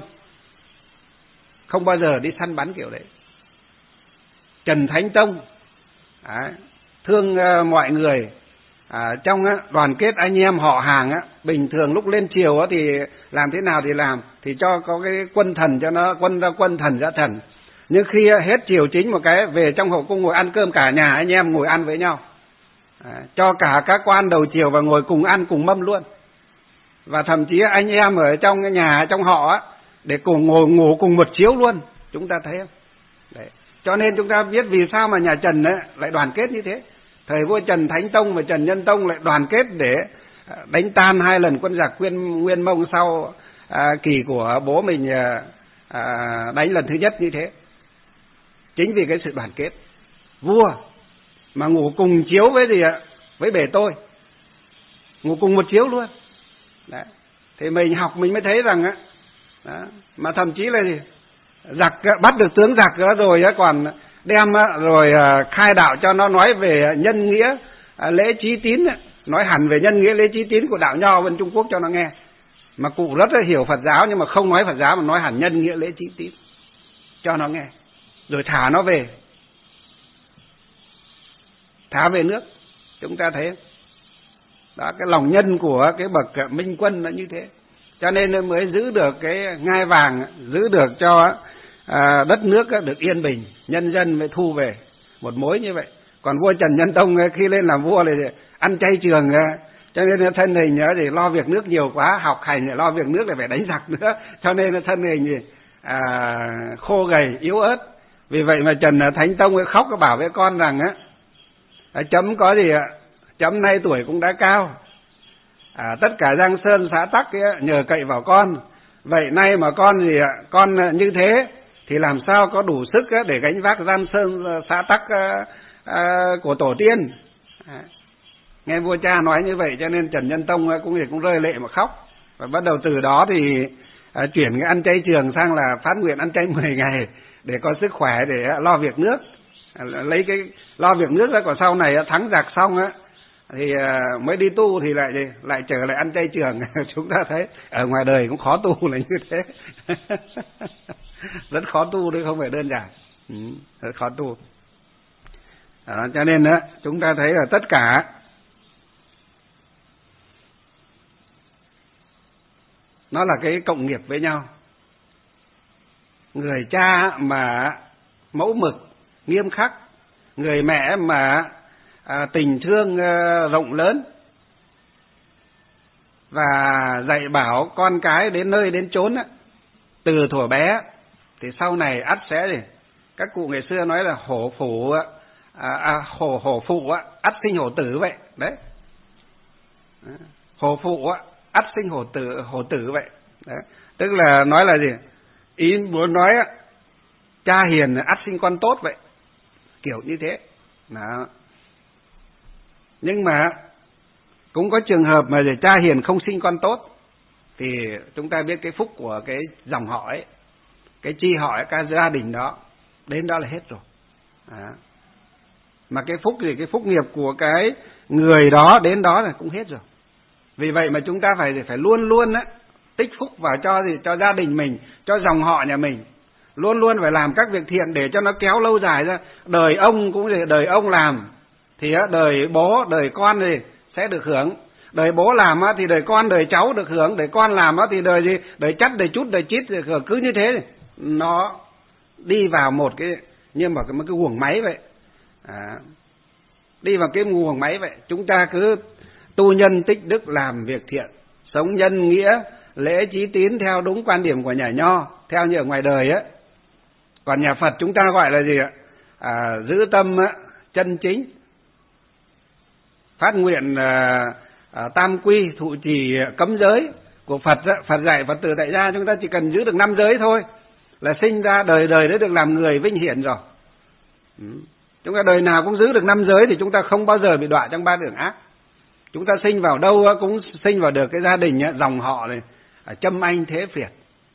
không bao giờ đi săn bắn kiểu đấy. Trần Thánh Tông à, thương uh, mọi người, à, trong uh, đoàn kết anh em họ hàng á, bình thường lúc lên triều á, thì làm thế nào thì làm, thì cho có cái quân thần cho nó quân ra quân thần ra thần. Nhưng khi uh, hết triều chính một cái về trong hậu cung ngồi ăn cơm, cả nhà anh em ngồi ăn với nhau, à, cho cả các quan đầu triều và ngồi cùng ăn cùng mâm luôn. Và thậm chí anh em ở trong cái nhà trong họ á, để cùng ngồi ngủ cùng một chiếu luôn. Chúng ta thấy không? Đấy. Cho nên chúng ta biết vì sao mà nhà Trần ấy lại đoàn kết như thế. Thời vua Trần Thánh Tông và Trần Nhân Tông lại đoàn kết để đánh tan hai lần quân giặc Nguyên, Nguyên Mông sau à, kỳ của bố mình à, đánh lần thứ nhất như thế. Chính vì cái sự đoàn kết. Vua mà ngủ cùng chiếu với gì ạ? Với bề tôi. Ngủ cùng một chiếu luôn. Đấy. Thì mình học mình mới thấy rằng á, đó, mà thậm chí là gì? Giặc bắt được tướng giặc rồi còn đem rồi khai đạo cho nó nói về nhân nghĩa lễ trí tín, nói hẳn về nhân nghĩa lễ trí tín của đạo Nho bên Trung Quốc cho nó nghe. Mà cụ rất là hiểu Phật giáo nhưng mà không nói Phật giáo mà nói hẳn nhân nghĩa lễ trí tín cho nó nghe, rồi thả nó về, thả về nước. Chúng ta thấy Đó, cái lòng nhân của cái bậc minh quân là như thế, cho nên mới giữ được cái ngai vàng, giữ được cho à, đất nước được yên bình, nhân dân mới thu về một mối như vậy. Còn vua Trần Nhân Tông khi lên làm vua thì ăn chay trường, cho nên thân hình nhớ thì lo việc nước nhiều quá, học hành lại lo việc nước lại phải đánh giặc nữa, cho nên thân hình thì à, khô gầy yếu ớt. Vì vậy mà Trần Thánh Tông khóc bảo với con rằng á, chấm có gì ạ, chấm nay tuổi cũng đã cao, à, tất cả Giang Sơn xã tắc ấy, nhờ cậy vào con. Vậy nay mà con gì ạ, con như thế thì làm sao có đủ sức để gánh vác Giang Sơn xã tắc à, à, của tổ tiên. À, nghe vua cha nói như vậy cho nên Trần Nhân Tông cũng cũng rơi lệ mà khóc. Và bắt đầu từ đó thì à, chuyển cái ăn chay trường sang là phát nguyện ăn chay mười ngày để có sức khỏe để lo việc nước. À, lấy cái lo việc nước ra, còn sau này thắng giặc xong á thì mới đi tu thì lại lại trở lại ăn chay trường. Chúng ta thấy ở ngoài đời cũng khó tu là như thế. Rất khó tu đấy, không phải đơn giản. Ừ, rất khó tu. Đó, cho nên đó, chúng ta thấy là tất cả nó là cái cộng nghiệp với nhau. Người cha mà mẫu mực nghiêm khắc, người mẹ mà à, tình thương à, rộng lớn và dạy bảo con cái đến nơi đến chốn á, từ thuở bé thì sau này ắt sẽ gì? Các cụ ngày xưa nói là hổ phụ à, à, hổ hổ phụ á, ắt sinh hổ tử vậy đấy. Hổ phụ á, ắt sinh hổ tử hổ tử vậy. Đấy. Tức là nói là gì? Ý muốn nói á, cha hiền ắt sinh con tốt vậy, kiểu như thế. Đó. Nhưng mà cũng có trường hợp mà để cha hiền không sinh con tốt thì chúng ta biết cái phúc của cái dòng họ ấy, cái chi họ ấy, cái gia đình đó đến đó là hết rồi. Đó. Mà cái phúc gì, cái phúc nghiệp của cái người đó đến đó là cũng hết rồi. Vì vậy mà chúng ta phải phải luôn luôn á tích phúc vào cho gì, cho gia đình mình, cho dòng họ nhà mình. Luôn luôn phải làm các việc thiện để cho nó kéo lâu dài ra. Đời ông cũng gì, đời ông làm thì đời bố, đời con thì sẽ được hưởng. Đời bố làm thì đời con, đời cháu được hưởng. Đời con làm thì đời gì, đời chắt, đời chút, đời chít được hưởng. Cứ như thế nó đi vào một cái, như mà cái, một cái guồng máy vậy. À, đi vào cái guồng máy vậy. Chúng ta cứ tu nhân tích đức, làm việc thiện, sống nhân nghĩa, lễ trí tín theo đúng quan điểm của nhà Nho, theo như ở ngoài đời á. Còn nhà Phật chúng ta gọi là gì ạ? À, giữ tâm á, chân chính, phát nguyện à, à, tam quy, thụ trì cấm giới của Phật á. Phật dạy Phật tử tại gia chúng ta chỉ cần giữ được năm giới thôi là sinh ra đời đời đã được làm người vinh hiển rồi. Ừ. Chúng ta đời nào cũng giữ được năm giới thì chúng ta không bao giờ bị đọa trong ba đường ác. Chúng ta sinh vào đâu cũng sinh vào được cái gia đình á, dòng họ này châm anh thế Việt.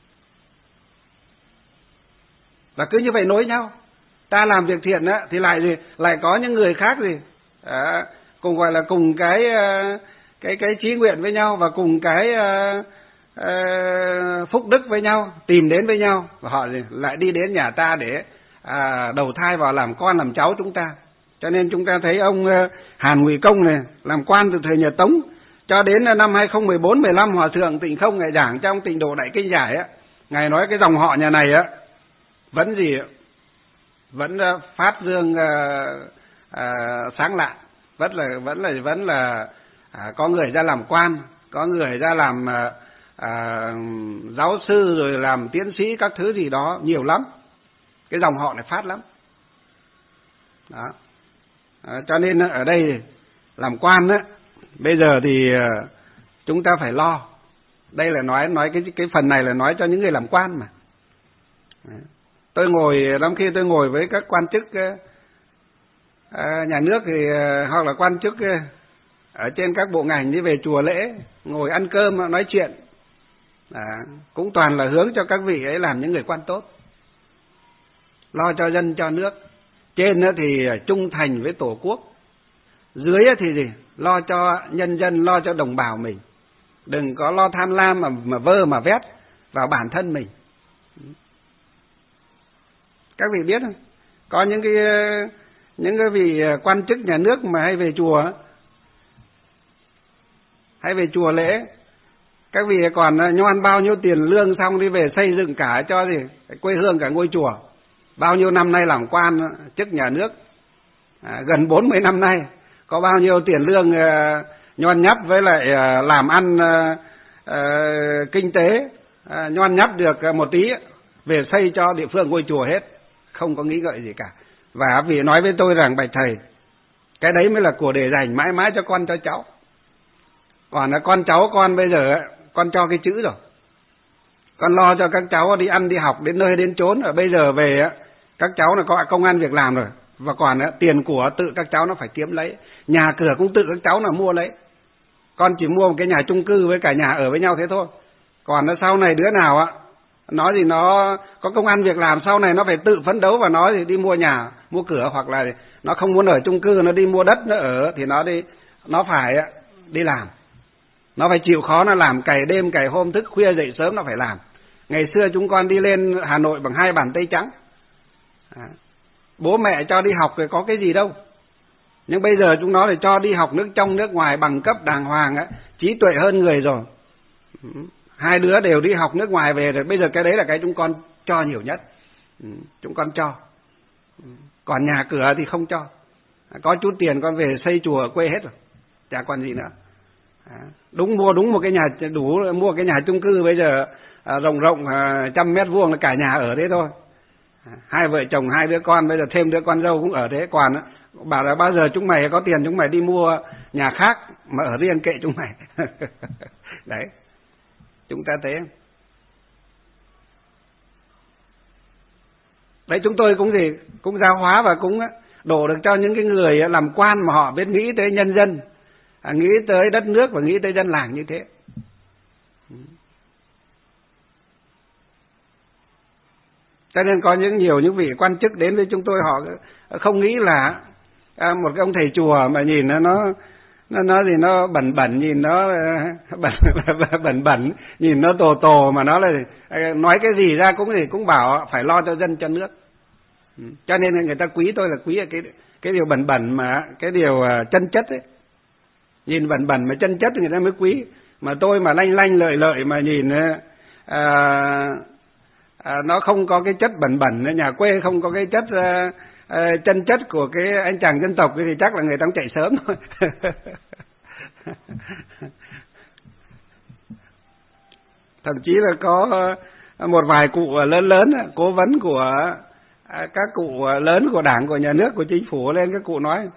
Và cứ như vậy nối nhau. Ta làm việc thiện á, thì lại gì, lại có những người khác gì à, cùng gọi là cùng cái cái cái chí nguyện với nhau và cùng cái uh, uh, phúc đức với nhau, tìm đến với nhau và họ gì, lại đi đến nhà ta để à, đầu thai vào làm con làm cháu chúng ta. Cho nên chúng ta thấy ông uh, Hàn Ngụy Công này làm quan từ thời nhà Tống cho đến năm hai không một bốn mười lăm Hòa thượng Tịnh Không ngài giảng trong Tịnh Độ Đại Kinh Giải á, ngài nói cái dòng họ nhà này á vẫn gì vẫn phát dương uh, uh, sáng lạ, vẫn là vẫn là vẫn là uh, có người ra làm quan, có người ra làm uh, uh, giáo sư rồi làm tiến sĩ các thứ gì đó nhiều lắm. Cái dòng họ này phát lắm. Đó. Uh, cho nên ở đây làm quan á, bây giờ thì uh, chúng ta phải lo. Đây là nói nói cái cái phần này là nói cho những người làm quan mà. Đấy. Tôi ngồi, lắm khi tôi ngồi với các quan chức à, nhà nước thì hoặc là quan chức ở trên các bộ ngành đi về chùa lễ, ngồi ăn cơm nói chuyện, à, cũng toàn là hướng cho các vị ấy làm những người quan tốt, lo cho dân cho nước. Trên thì trung thành với tổ quốc, dưới thì gì lo cho nhân dân, lo cho đồng bào mình, đừng có lo tham lam mà mà vơ mà vét vào bản thân mình. Các vị biết không? Có những cái những cái vị quan chức nhà nước mà hay về chùa hãy về chùa lễ. Các vị còn nhoan bao nhiêu tiền lương xong đi về xây dựng cả cho gì quê hương, cả ngôi chùa. Bao nhiêu năm nay làm quan chức nhà nước, à, gần bốn mươi năm nay, có bao nhiêu tiền lương uh, nhoan nhắp với lại uh, làm ăn uh, uh, kinh tế, uh, nhoan nhắp được uh, một tí, về xây cho địa phương ngôi chùa hết, không có nghĩ ngợi gì cả. Và vì nói với tôi rằng bạch thầy, cái đấy mới là của để dành mãi mãi cho con cho cháu. Còn là con cháu con bây giờ con cho cái chữ rồi, con lo cho các cháu đi ăn đi học đến nơi đến chốn. Ở bây giờ về các cháu là có công ăn việc làm rồi, và còn tiền của tự các cháu nó phải kiếm lấy, nhà cửa cũng tự các cháu là mua lấy. Con chỉ mua một cái nhà chung cư với cả nhà ở với nhau thế thôi. Còn nó sau này đứa nào á nó thì nó có công ăn việc làm, sau này nó phải tự phấn đấu và nó thì đi mua nhà mua cửa, hoặc là nó không muốn ở chung cư, nó đi mua đất nó ở, thì nó đi nó phải đi làm, nó phải chịu khó, nó làm cày đêm cày hôm, thức khuya dậy sớm nó phải làm. Ngày xưa chúng con đi lên Hà Nội bằng hai bàn tay trắng, à, bố mẹ cho đi học thì có cái gì đâu, nhưng bây giờ chúng nó thì cho đi học nước trong nước ngoài, bằng cấp đàng hoàng á, trí tuệ hơn người rồi. Hai đứa đều đi học nước ngoài về rồi, bây giờ cái đấy là cái chúng con cho nhiều nhất. Chúng con cho, còn nhà cửa thì không cho. Có chút tiền con về xây chùa ở quê hết rồi, chả còn gì nữa. Đúng mua đúng một cái nhà, đủ mua cái nhà chung cư bây giờ à, rộng rộng à, trăm mét vuông là cả nhà ở thế thôi. À, hai vợ chồng hai đứa con, bây giờ thêm đứa con dâu cũng ở thế. Còn bảo là bao giờ chúng mày có tiền chúng mày đi mua nhà khác mà ở riêng kệ chúng mày. Đấy, chúng ta thế. Đấy, chúng tôi cũng gì cũng giáo hóa và cũng đổ được cho những cái người làm quan mà họ biết nghĩ tới nhân dân, à, nghĩ tới đất nước và nghĩ tới dân làng như thế. Cho nên có những nhiều những vị quan chức đến với chúng tôi, họ không nghĩ là à, một cái ông thầy chùa mà nhìn nó nó nó nó gì nó bẩn bẩn, nhìn nó bẩn bẩn bẩn, nhìn nó tồ tồ, mà nó là nói cái gì ra cũng gì cũng bảo phải lo cho dân cho nước. Cho nên người ta quý tôi là quý cái cái điều bẩn bẩn, mà cái điều chân chất ấy. Nhìn bẩn bẩn mà chân chất thì người ta mới quý. Mà tôi mà lanh lanh lợi lợi mà nhìn à, à, nó không có cái chất bẩn bẩn, nhà quê không có cái chất à, à, chân chất của cái anh chàng dân tộc thì chắc là người ta cũng chạy sớm thôi. Thậm chí là có một vài cụ lớn lớn, cố vấn của các cụ lớn của Đảng, của nhà nước, của chính phủ lên, các cụ nói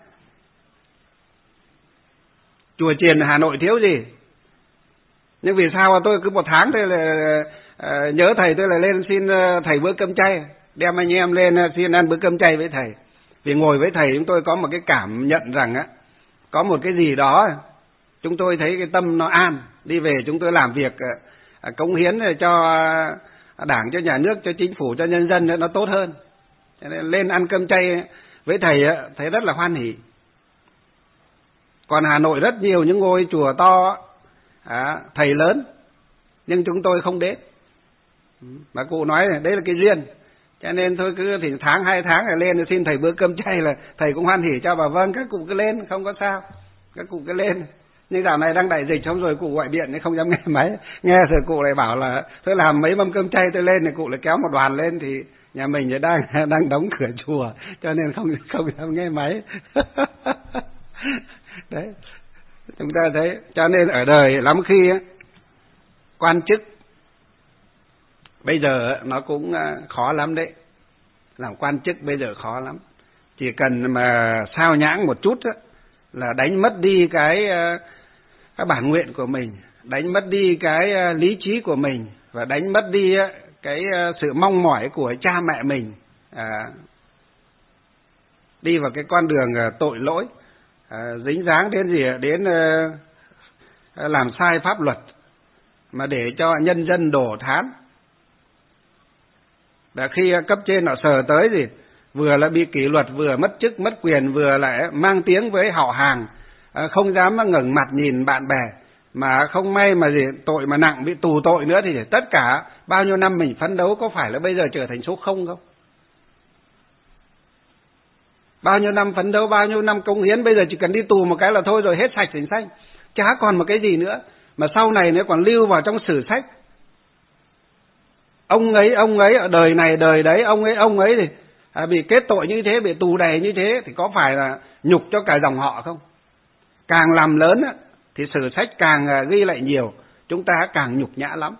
chùa chiền Hà Nội thiếu gì, nhưng vì sao mà tôi cứ một tháng tôi là uh, nhớ thầy, tôi là lên xin uh, thầy bữa cơm chay, đem anh em lên uh, xin ăn bữa cơm chay với thầy. Vì ngồi với thầy chúng tôi có một cái cảm nhận rằng á, có một cái gì đó chúng tôi thấy cái tâm nó an, đi về chúng tôi làm việc uh, cống hiến cho uh, Đảng, cho nhà nước, cho chính phủ, cho nhân dân nó tốt hơn. Cho nên lên ăn cơm chay với thầy uh, thấy rất là hoan hỉ. Còn Hà Nội rất nhiều những ngôi chùa to, à, thầy lớn, nhưng chúng tôi không đến. Mà cụ nói là đấy là cái duyên. Cho nên thôi cứ thì tháng hai tháng là lên xin thầy bữa cơm chay là thầy cũng hoan hỉ cho. Bảo vâng, các cụ cứ lên, không có sao, các cụ cứ lên. Nhưng dạo này đang đại dịch, xong rồi cụ gọi điện không dám nghe máy. Nghe rồi cụ lại bảo là tôi làm mấy mâm cơm chay tôi lên, thì cụ lại kéo một đoàn lên, thì nhà mình thì đang đang đóng cửa chùa, cho nên không không dám nghe máy. Đấy, chúng ta thấy. Cho nên ở đời lắm khi á, quan chức bây giờ nó cũng khó lắm đấy. Làm quan chức bây giờ khó lắm. Chỉ cần mà sao nhãng một chút á, là đánh mất đi cái, cái bản nguyện của mình, đánh mất đi cái lý trí của mình, và đánh mất đi cái sự mong mỏi của cha mẹ mình, à, đi vào cái con đường tội lỗi, à, dính dáng đến gì đến à, làm sai pháp luật, mà để cho nhân dân đổ thán. Và khi cấp trên họ sờ tới gì, vừa là bị kỷ luật, vừa mất chức mất quyền, vừa lại mang tiếng với họ hàng, à, không dám ngẩng mặt nhìn bạn bè, mà không may mà gì tội mà nặng, bị tù tội nữa, thì tất cả bao nhiêu năm mình phấn đấu có phải là bây giờ trở thành số không không? Bao nhiêu năm phấn đấu, bao nhiêu năm cống hiến, bây giờ chỉ cần đi tù một cái là thôi rồi, hết sạch sành xanh. chả còn một cái gì nữa, mà sau này nó còn lưu vào trong sử sách. Ông ấy, ông ấy ở đời này đời đấy, ông ấy, ông ấy thì à, bị kết tội như thế, bị tù đày như thế, thì có phải là nhục cho cả dòng họ không? Càng làm lớn á, thì sử sách càng ghi lại nhiều, chúng ta càng nhục nhã lắm.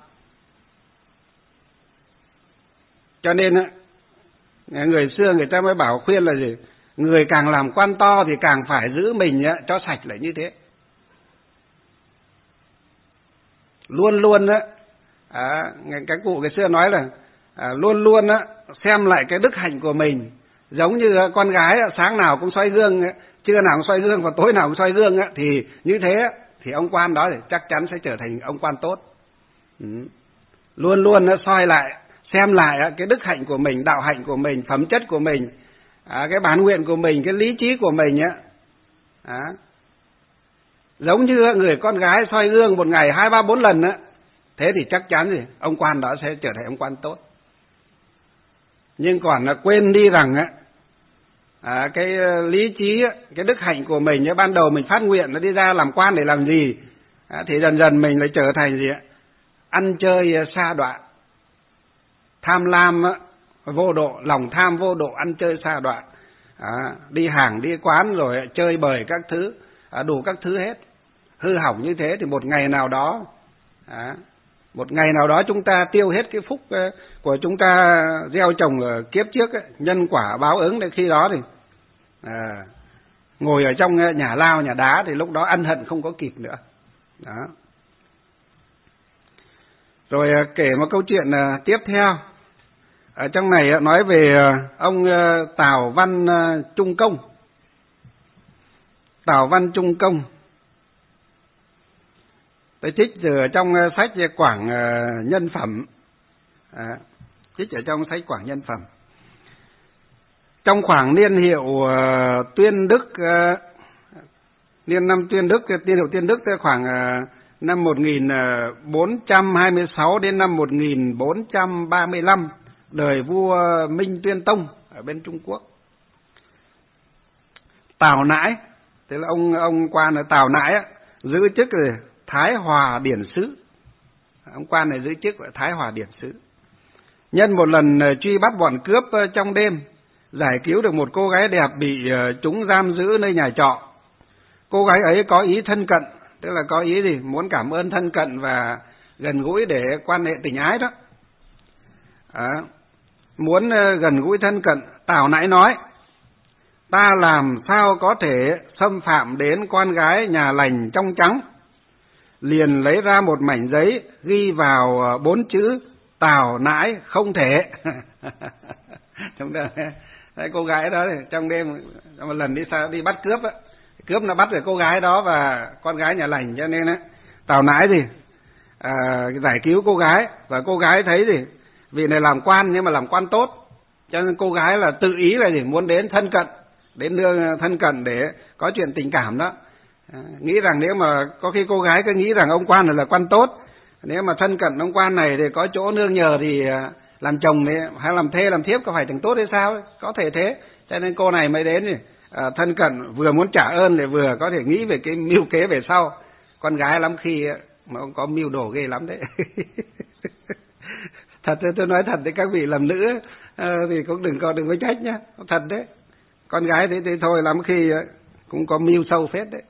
Cho nên á, người xưa người ta mới bảo khuyên là gì? Người càng làm quan to thì càng phải giữ mình á, cho sạch lại như thế. Luôn luôn á, à, các cụ ngày xưa nói là à, luôn luôn á, xem lại cái đức hạnh của mình. Giống như con gái á, sáng nào cũng soi gương, trưa nào cũng soi gương và tối nào cũng soi gương á, thì như thế á, thì ông quan đó thì chắc chắn sẽ trở thành ông quan tốt. Ừ. Luôn luôn á, soi lại, xem lại á, cái đức hạnh của mình, đạo hạnh của mình, phẩm chất của mình, à, cái bản nguyện của mình, cái lý trí của mình á. À. Giống như người con gái soi gương một ngày hai ba bốn lần á, thế thì chắc chắn gì ông quan đó sẽ trở thành ông quan tốt. Nhưng còn là quên đi rằng á, à, cái lý trí, cái đức hạnh của mình, ban đầu mình phát nguyện nó đi ra làm quan để làm gì, à, thì dần dần mình lại trở thành gì ạ? Ăn chơi sa đọa, tham lam vô độ, lòng tham vô độ, ăn chơi sa đọa, à, đi hàng đi quán rồi chơi bời các thứ, à, đủ các thứ hết, hư hỏng như thế thì một ngày nào đó, à, một ngày nào đó chúng ta tiêu hết cái phúc của chúng ta gieo trồng ở kiếp trước ấy, nhân quả báo ứng, để khi đó thì à, ngồi ở trong nhà lao nhà đá thì lúc đó ân hận không có kịp nữa. Đó. Rồi kể một câu chuyện tiếp theo. Ở trong này nói về ông Tào Văn Trung Công. Tào Văn Trung Công. Tôi trích từ trong sách Quảng Nhân Phẩm. À, trích ở trong sách Quảng Nhân Phẩm. Trong khoảng niên hiệu uh, Tuyên Đức, uh, niên năm Tuyên Đức, niên hiệu Tuyên Đức khoảng uh, năm một nghìn bốn trăm hai mươi sáu đến năm một nghìn bốn trăm ba mươi lăm, đời vua Minh Tuyên Tông ở bên Trung Quốc. Tào Nãi, tức là ông ông quan là Tào Nãi á, giữ chức là Thái Hòa Điển Sứ. Ông quan này giữ chức là Thái Hòa Điển Sứ. Nhân một lần truy bắt bọn cướp trong đêm, giải cứu được một cô gái đẹp bị chúng giam giữ nơi nhà trọ. Cô gái ấy có ý thân cận, tức là có ý gì? Muốn cảm ơn thân cận và gần gũi để quan hệ tình ái đó. À, muốn gần gũi thân cận, Tào Nãi nói: ta làm sao có thể xâm phạm đến con gái nhà lành trong trắng. Liền lấy ra một mảnh giấy ghi vào bốn chữ Tào Nãi không thể. Chúng ta đấy, cô gái đó thì trong đêm một lần đi sao đi bắt cướp á, cướp nó bắt được cô gái đó và con gái nhà lành, cho nên á Tào Nãi thì à, giải cứu cô gái, và cô gái thấy thì vị này làm quan nhưng mà làm quan tốt, cho nên cô gái là tự ý là gì muốn đến thân cận, đến đưa thân cận để có chuyện tình cảm đó. À, nghĩ rằng nếu mà có khi cô gái cứ nghĩ rằng ông quan này là quan tốt, nếu mà thân cận ông quan này thì có chỗ nương nhờ thì làm chồng thì hay làm thê làm thiếp có phải chẳng tốt hay sao, có thể thế. Cho nên cô này mới đến thì à, thân cận, vừa muốn trả ơn để vừa có thể nghĩ về cái mưu kế về sau. Con gái lắm khi mà ông có mưu đồ ghê lắm đấy. Thật, tôi nói thật đấy các vị làm nữ à, thì cũng đừng có đừng có trách nhá, thật đấy. Con gái thế thì thôi lắm khi cũng có mưu sâu phết đấy.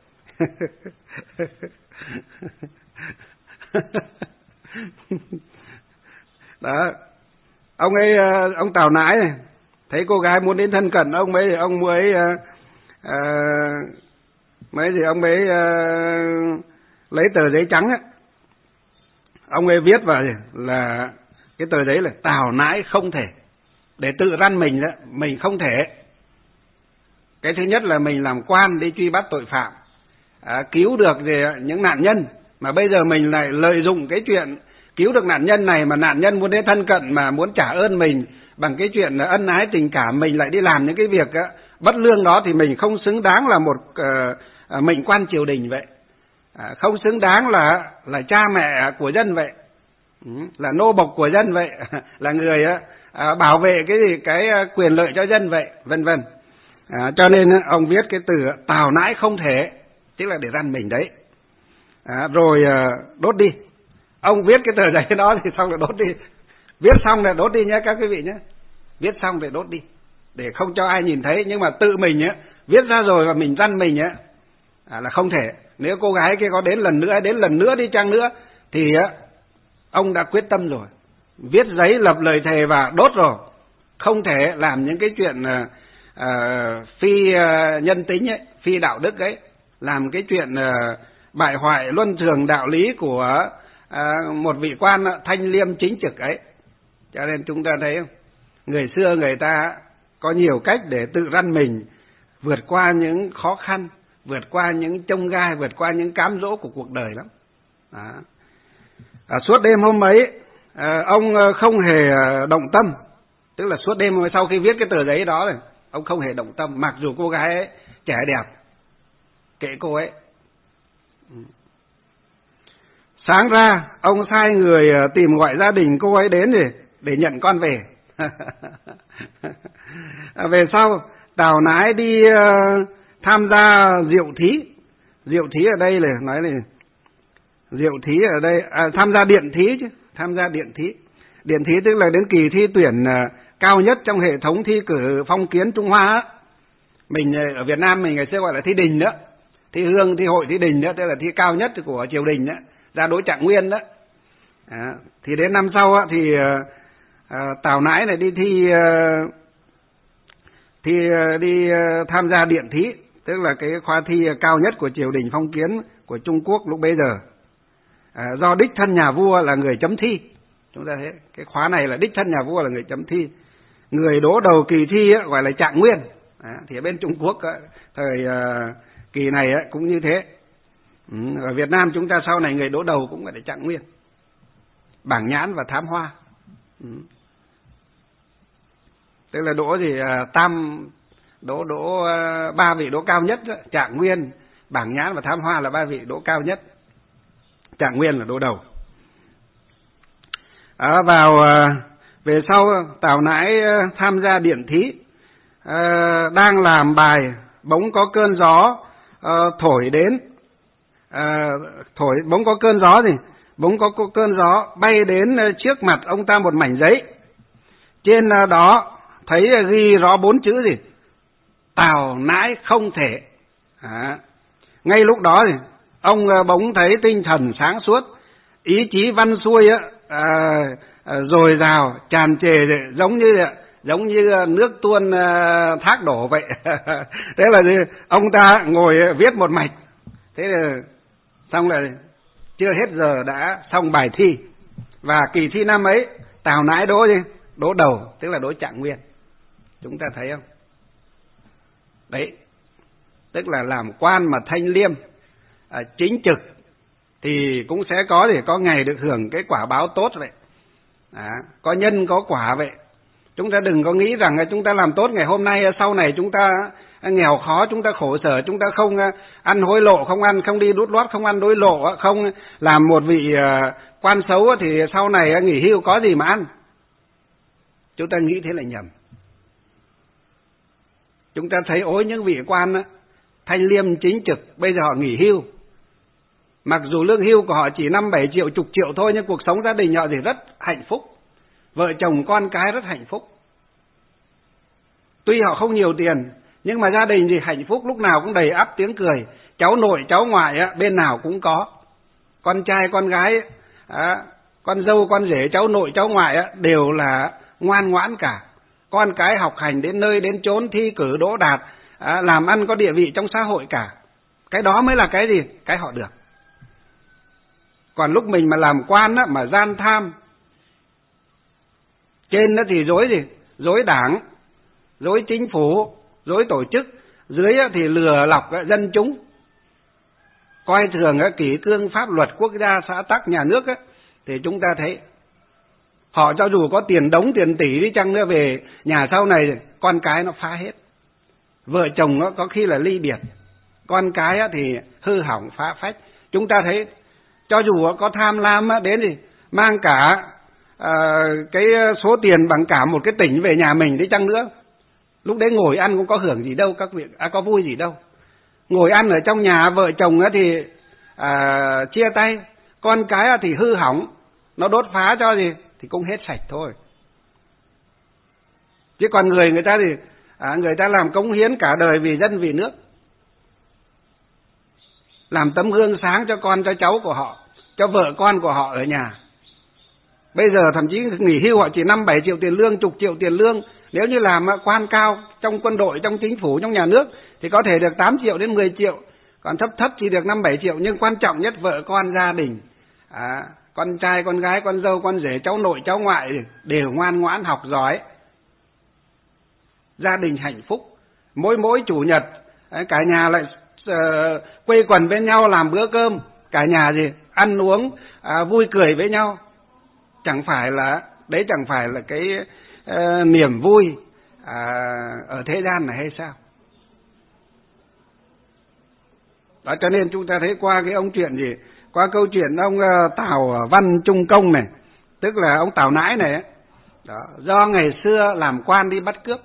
Đó, ông ấy ông Tào Nãi này thấy cô gái muốn đến thân cận ông ấy, ông mới uh, uh, mấy gì ông ấy uh, lấy tờ giấy trắng á, ông ấy viết vào là cái tờ giấy là Tào Nãi không thể, để tự răn mình đó, mình không thể. Cái thứ nhất là mình làm quan đi truy bắt tội phạm, à, cứu được thì những nạn nhân, mà bây giờ mình lại lợi dụng cái chuyện cứu được nạn nhân này mà nạn nhân muốn đến thân cận mà muốn trả ơn mình bằng cái chuyện ân ái tình cảm, mình lại đi làm những cái việc á, bất lương đó, thì mình không xứng đáng là một uh, mệnh quan triều đình vậy, à, không xứng đáng là là cha mẹ của dân vậy, ừ, là nô bộc của dân vậy, là người uh, bảo vệ cái gì cái quyền lợi cho dân vậy, vân vân. À, cho nên ông viết cái từ Tào Nãi không thể, tức là để răn mình đấy. à, rồi à, đốt đi. Ông viết cái tờ giấy đó thì xong rồi đốt đi, viết xong là đốt đi nhé các quý vị nhé, viết xong thì đốt đi để không cho ai nhìn thấy. Nhưng mà tự mình á viết ra rồi và mình răn mình á à, là không thể. Nếu cô gái kia có đến lần nữa đến lần nữa đi chăng nữa thì á ông đã quyết tâm rồi, viết giấy lập lời thề và đốt rồi, không thể làm những cái chuyện uh, uh, phi uh, nhân tính ấy, phi đạo đức ấy, làm cái chuyện uh, bại hoại luân thường đạo lý của uh, một vị quan thanh liêm chính trực ấy. Cho nên chúng ta thấy không? Người xưa người ta có nhiều cách để tự răn mình vượt qua những khó khăn, vượt qua những chông gai, vượt qua những cám dỗ của cuộc đời lắm. Đó. À, suốt đêm hôm ấy à, ông không hề động tâm, tức là suốt đêm sau khi viết cái tờ giấy đó này, ông không hề động tâm, mặc dù cô gái ấy trẻ đẹp, kệ cô ấy. Sáng ra ông sai người tìm gọi gia đình cô ấy đến để để nhận con về. À, về sau Tào Nãi đi uh, tham gia diệu thí. Diệu thí ở đây là nói là diệu thí ở đây à, tham gia điện thí chứ, tham gia điện thí. Điện thí tức là đến kỳ thi tuyển uh, cao nhất trong hệ thống thi cử phong kiến Trung Hoa á. Mình ở Việt Nam mình ngày xưa gọi là thi đình đó, thi hương, thi hội, thi đình đó, tức là thi cao nhất của triều đình đó, ra đối trạng nguyên đó. À, thì đến năm sau á, thì uh, uh, Tào Nãi này đi thi uh, thi uh, đi uh, tham gia điện thí, tức là cái khoa thi cao nhất của triều đình phong kiến của Trung Quốc lúc bấy giờ. À, do đích thân nhà vua là người chấm thi, chúng ta thấy cái khóa này là đích thân nhà vua là người chấm thi, người đỗ đầu kỳ thi á, gọi là trạng nguyên. À, thì ở bên Trung Quốc á, thời uh, kỳ này á, cũng như thế. Ừ, ở Việt Nam chúng ta sau này người đỗ đầu cũng gọi là trạng nguyên, bảng nhãn và thám hoa. Ừ. Tức là đỗ thì uh, tam đỗ đỗ uh, ba vị đỗ cao nhất đó, trạng nguyên, bảng nhãn và thám hoa là ba vị đỗ cao nhất, trạng nguyên là đỗ đầu. À, vào uh, về sau Tào Nãi uh, tham gia điện thí, uh, đang làm bài bỗng có cơn gió uh, thổi đến, uh, thổi bỗng có cơn gió gì, bỗng có cơn gió bay đến uh, trước mặt ông ta một mảnh giấy, trên uh, đó thấy uh, ghi rõ bốn chữ gì, Tào Nãi không thể. À, ngay lúc đó thì ông uh, bỗng thấy tinh thần sáng suốt, ý chí văn xuôi á, uh, uh, dồi dào tràn trề, giống như giống như nước tuôn uh, thác đổ vậy. Thế là gì? Ông ta ngồi viết một mạch, thế là xong rồi, chưa hết giờ đã xong bài thi. Và kỳ thi năm ấy Tào Nãi đỗ gì? Đỗ đầu, tức là đỗ trạng nguyên. Chúng ta thấy không? Đấy, tức là làm quan mà thanh liêm, à, chính trực thì cũng sẽ có để có ngày được hưởng cái quả báo tốt vậy. À, có nhân có quả vậy. Chúng ta đừng có nghĩ rằng chúng ta làm tốt ngày hôm nay, sau này chúng ta nghèo khó, chúng ta khổ sở, chúng ta không ăn hối lộ, không ăn, không đi đút lót, không ăn đối lộ, không làm một vị quan xấu thì sau này nghỉ hưu có gì mà ăn. Chúng ta nghĩ thế là nhầm. Chúng ta thấy ối những vị quan thanh liêm chính trực, bây giờ họ nghỉ hưu. Mặc dù lương hưu của họ chỉ năm bảy triệu, chục triệu thôi, nhưng cuộc sống gia đình họ thì rất hạnh phúc. Vợ chồng con cái rất hạnh phúc. Tuy họ không nhiều tiền, nhưng mà gia đình thì hạnh phúc, lúc nào cũng đầy ắp tiếng cười. Cháu nội, cháu ngoại bên nào cũng có. Con trai, con gái, con dâu, con rể, cháu nội, cháu ngoại đều là ngoan ngoãn cả. Con cái học hành đến nơi đến chốn, thi cử đỗ đạt, làm ăn có địa vị trong xã hội cả. Cái đó mới là cái gì? Cái họ được. Còn lúc mình mà làm quan á, mà gian tham, trên đó thì dối gì? Dối đảng, dối chính phủ, dối tổ chức, dưới thì lừa lọc dân chúng, coi thường kỷ cương pháp luật quốc gia xã tắc nhà nước á, thì chúng ta thấy họ cho dù có tiền đống tiền tỷ đi chăng nữa, về nhà sau này con cái nó phá hết, vợ chồng nó có khi là ly biệt, con cái thì hư hỏng phá phách. Chúng ta thấy cho dù có tham lam đến thì mang cả à, cái số tiền bằng cả một cái tỉnh về nhà mình đi chăng nữa, lúc đấy ngồi ăn cũng có hưởng gì đâu các vị, à, có vui gì đâu. Ngồi ăn ở trong nhà vợ chồng thì à, chia tay, con cái thì hư hỏng, nó đốt phá cho gì thì cũng hết sạch thôi. Chứ còn người người ta thì à, người ta làm cống hiến cả đời vì dân vì nước, làm tấm gương sáng cho con cho cháu của họ, cho vợ con của họ ở nhà. Bây giờ thậm chí nghỉ hưu họ chỉ năm bảy triệu tiền lương, chục triệu tiền lương. Nếu như làm quan cao trong quân đội, trong chính phủ, trong nhà nước thì có thể được tám triệu đến mười triệu, còn thấp thấp chỉ được năm bảy triệu. Nhưng quan trọng nhất vợ con, gia đình, à, con trai, con gái, con dâu, con rể, cháu nội, cháu ngoại đều ngoan ngoãn học giỏi, gia đình hạnh phúc. Mỗi mỗi chủ nhật cả nhà lại uh, quây quần bên nhau làm bữa cơm, cả nhà gì ăn uống uh, vui cười với nhau. Chẳng phải là đấy chẳng phải là cái uh, niềm vui uh, ở thế gian này hay sao? Đó, cho nên chúng ta thấy qua cái ông chuyện gì, qua câu chuyện ông uh, Tào Văn Trung Công này, tức là ông Tào Nãi này, đó, do ngày xưa làm quan đi bắt cướp,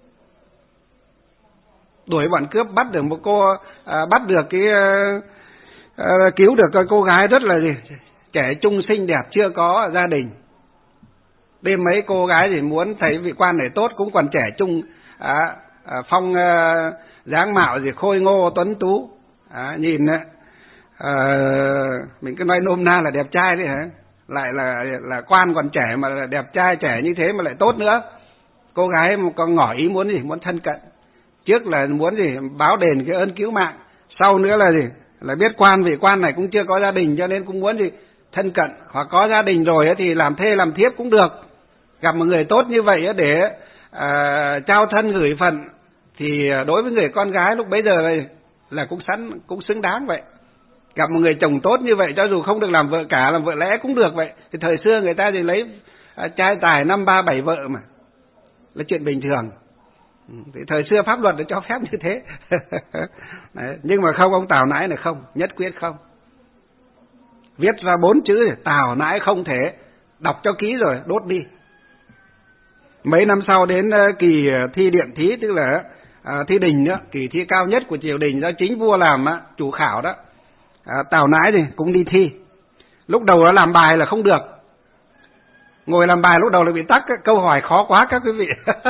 đuổi bọn cướp, bắt được một cô, à, bắt được cái à, à, cứu được cái cô gái rất là gì trẻ trung xinh đẹp, chưa có gia đình. Đêm mấy cô gái thì muốn thấy vị quan này tốt, cũng còn trẻ trung, à, à, phong à, dáng mạo gì khôi ngô tuấn tú, à, nhìn à, mình cứ nói nôm na là đẹp trai đấy hả, lại là là quan còn trẻ mà là đẹp trai, trẻ như thế mà lại tốt nữa. Cô gái một con ngỏ ý muốn gì, muốn thân cận. Trước là muốn gì báo đền cái ơn cứu mạng, sau nữa là gì là biết quan vị quan này cũng chưa có gia đình, cho nên cũng muốn gì thân cận, hoặc có gia đình rồi thì làm thê làm thiếp cũng được. Gặp một người tốt như vậy để à, trao thân gửi phận thì đối với người con gái lúc bấy giờ là, là cũng sẵn, cũng xứng đáng vậy. Gặp một người chồng tốt như vậy, cho dù không được làm vợ cả, làm vợ lẽ cũng được vậy. Thì thời xưa người ta thì lấy à, trai tài năm ba bảy vợ mà, là chuyện bình thường. Thì thời xưa pháp luật đã cho phép như thế. Đấy, nhưng mà không, ông Tào Nãi này không, nhất quyết không. Viết ra bốn chữ thì Tào Nãi không thể, đọc cho kỹ rồi đốt đi. Mấy năm sau đến kỳ thi điện thí, tức là à, thi đình đó, kỳ thi cao nhất của triều đình do chính vua làm á, chủ khảo đó, à, Tào Nãi thì cũng đi thi. Lúc đầu nó làm bài là không được, ngồi làm bài lúc đầu là bị tắc, câu hỏi khó quá các quý vị.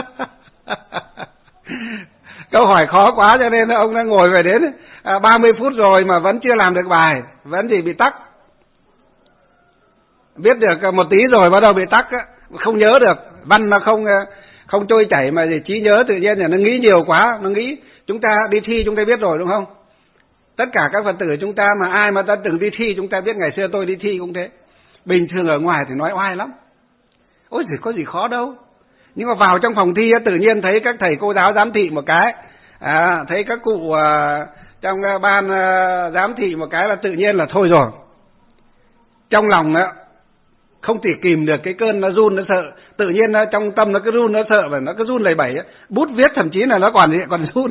Câu hỏi khó quá cho nên ông đã ngồi về đến à, ba mươi phút rồi mà vẫn chưa làm được bài, vẫn chỉ bị tắc. Biết được một tí rồi bắt đầu bị tắc, không nhớ được, văn nó không không trôi chảy mà gì trí nhớ tự nhiên là nó nghĩ nhiều quá, nó nghĩ chúng ta đi thi chúng ta biết rồi đúng không? Tất cả các Phật tử chúng ta mà ai mà ta từng đi thi chúng ta biết, ngày xưa tôi đi thi cũng thế. Bình thường ở ngoài thì nói oai lắm, ôi thì có gì khó đâu. Nhưng mà vào trong phòng thi tự nhiên thấy các thầy cô giáo giám thị một cái, à, thấy các cụ uh, trong ban uh, giám thị một cái là tự nhiên là thôi rồi. Trong lòng đó, không thể kìm được cái cơn nó run, nó sợ. Tự nhiên nó, trong tâm nó cứ run, nó sợ và nó cứ run lẩy bẩy. Bút viết thậm chí là nó còn còn run.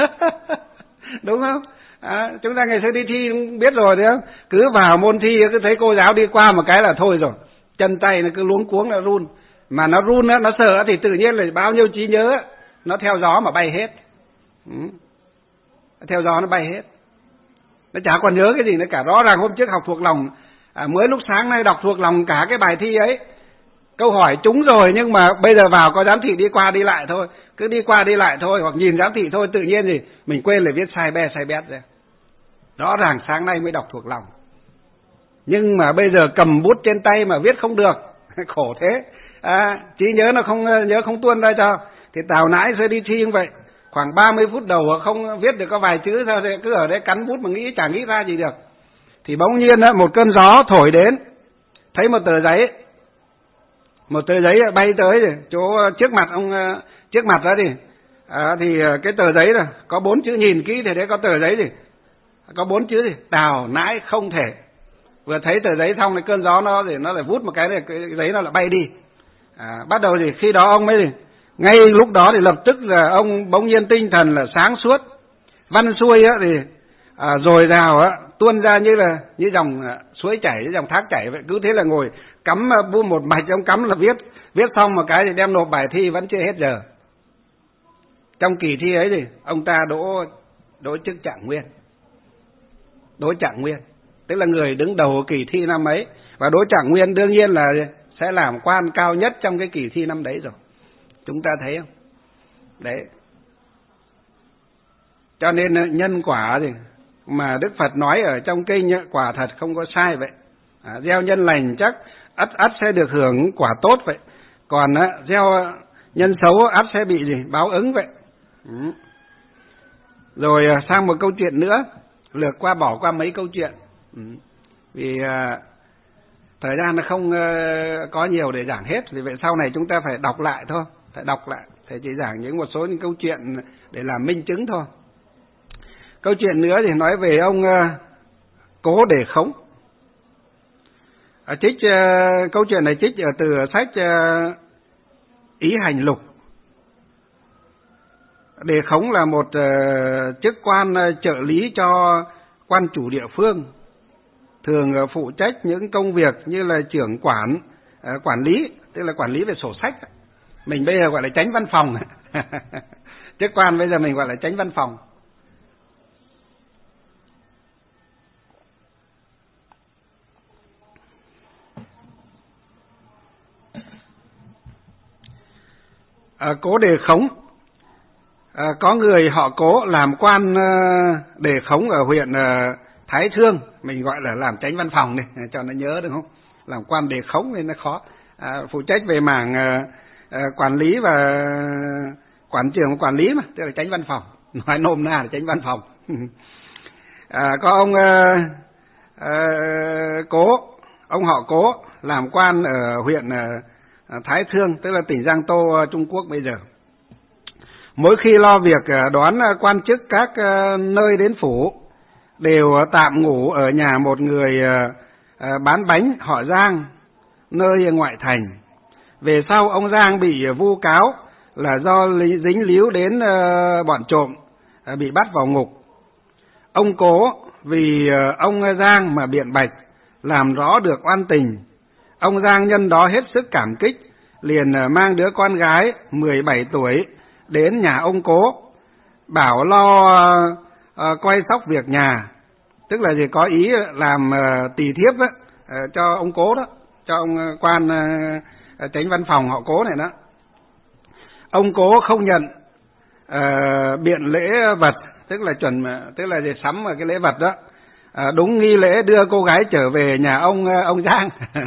Đúng không? À, chúng ta ngày xưa đi thi cũng biết rồi đấy không? Cứ vào môn thi cứ thấy cô giáo đi qua một cái là thôi rồi. Chân tay nó cứ luống cuống, nó run. Mà nó run á, nó sợ thì tự nhiên là bao nhiêu trí nhớ nó theo gió mà bay hết. Ừ. Theo gió nó bay hết, nó chả còn nhớ cái gì nữa cả. Rõ ràng hôm trước học thuộc lòng, à, mới lúc sáng nay đọc thuộc lòng cả cái bài thi ấy, câu hỏi trúng rồi, nhưng mà bây giờ vào có giám thị đi qua đi lại thôi, cứ đi qua đi lại thôi, hoặc nhìn giám thị thôi, tự nhiên thì mình quên là viết sai be sai bét ra. Rõ ràng sáng nay mới đọc thuộc lòng, nhưng mà bây giờ cầm bút trên tay mà viết không được. Khổ thế. À, trí nhớ nó không nhớ không tuôn ra cho. Thì Tào Nãi sẽ đi thi như vậy, khoảng ba mươi phút đầu không viết được có vài chữ thôi, cứ ở đấy cắn bút mà nghĩ chả nghĩ ra gì được. Thì bỗng nhiên đó, một cơn gió thổi đến, thấy một tờ giấy, một tờ giấy bay tới rồi, chỗ trước mặt ông, trước mặt đó thì à, thì cái tờ giấy là có bốn chữ, nhìn kỹ thì đấy có tờ giấy gì, có bốn chữ gì, Tào Nãi không thể. Vừa thấy tờ giấy xong thì cơn gió nó thì nó lại vút một cái, này cái giấy nó lại bay đi. À, bắt đầu thì khi đó ông mới thì ngay lúc đó thì lập tức là ông bỗng nhiên tinh thần là sáng suốt, văn xuôi á thì à, dồi dào á, tuôn ra như là như dòng à, suối chảy, như dòng thác chảy vậy. Cứ thế là ngồi cắm bu một mạch, ông cắm là viết, viết xong một cái thì đem nộp bài thi, vẫn chưa hết giờ. Trong kỳ thi ấy thì ông ta đỗ đỗ chức trạng nguyên, đỗ trạng nguyên. tức là người đứng đầu kỳ thi năm ấy. Và Đỗ Trạng Nguyên đương nhiên là sẽ làm quan cao nhất trong cái kỳ thi năm đấy rồi. Chúng ta thấy không? Đấy. Cho nên nhân quả gì mà Đức Phật nói ở trong kinh quả thật không có sai vậy. À, gieo nhân lành chắc ắt ắt sẽ được hưởng quả tốt vậy. Còn á, gieo nhân xấu ắt sẽ bị gì? Báo ứng vậy. Ừ. Rồi sang một câu chuyện nữa, lược qua bỏ qua mấy câu chuyện. Ừ. Vì à, thời gian nó không uh, có nhiều để giảng hết, vì vậy sau này chúng ta phải đọc lại thôi, phải đọc lại, phải chỉ giảng những một số những câu chuyện để làm minh chứng thôi. Câu chuyện nữa thì nói về ông uh, Cố Đề Khống. À, trích uh, câu chuyện này trích ở từ sách uh, Ý Hành Lục. Đề Khống là một uh, chức quan uh, trợ lý cho quan chủ địa phương, thường uh, phụ trách những công việc như là trưởng quản, uh, quản lý, tức là quản lý về sổ sách. Mình bây giờ gọi là chánh văn phòng. Chức quan bây giờ mình gọi là chánh văn phòng. À, Cố Đề Khống, à, có người họ Cố làm quan uh, Đề Khống ở huyện uh, Thái Thương, mình gọi là làm chánh văn phòng này cho nó nhớ được không? Làm quan Đề Khống nên nó khó. À, phụ trách về mảng uh, uh, quản lý và quản trưởng quản lý mà, tức là chánh văn phòng, nói nôm na là chánh văn phòng. À, có ông uh, uh, Cố, ông họ Cố làm quan ở huyện uh, Thái Thương, tức là tỉnh Giang Tô, Trung Quốc bây giờ. Mỗi khi lo việc đón quan chức các nơi đến phủ, đều tạm ngủ ở nhà một người bán bánh họ Giang, nơi ngoại thành. Về sau ông Giang bị vu cáo là do dính líu đến bọn trộm, bị bắt vào ngục. Ông Cố vì ông Giang mà biện bạch, làm rõ được oan tình. Ông Giang nhân đó hết sức cảm kích, liền mang đứa con gái mười bảy tuổi đến nhà ông Cố, bảo lo uh, quay sóc việc nhà, tức là gì có ý làm uh, tỳ thiếp đó, uh, cho ông Cố đó, cho ông quan uh, chánh văn phòng họ Cố này đó. Ông Cố không nhận uh, biện lễ vật, tức là chuẩn, tức là gì sắm cái lễ vật đó. À, đúng nghi lễ đưa cô gái trở về nhà ông ông Giang.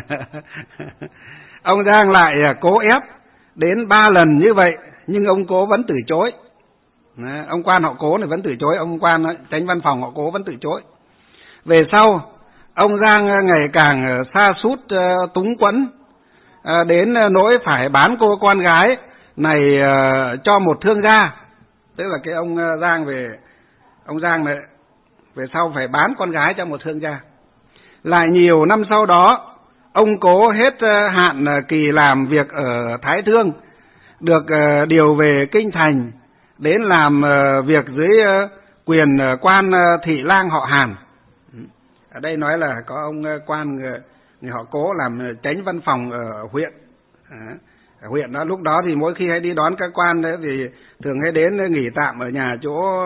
Ông Giang lại cố ép đến ba lần như vậy, nhưng ông Cố vẫn từ chối. Đó, ông quan họ Cố này vẫn từ chối, ông quan chánh văn phòng họ Cố vẫn từ chối. Về sau, ông Giang ngày càng sa sút uh, túng quẫn, uh, đến nỗi phải bán cô con gái này uh, cho một thương gia, tức là cái ông Giang về ông Giang này về sau phải bán con gái cho một thương gia. Lại nhiều năm sau đó, ông Cố hết hạn kỳ làm việc ở Thái Thương, được điều về Kinh Thành, đến làm việc dưới quyền quan thị lang họ Hàn. Ở đây nói là có ông quan người, người họ Cố làm chánh văn phòng ở huyện. Ở huyện đó, lúc đó thì mỗi khi hay đi đón các quan đấy thì thường hay đến nghỉ tạm ở nhà chỗ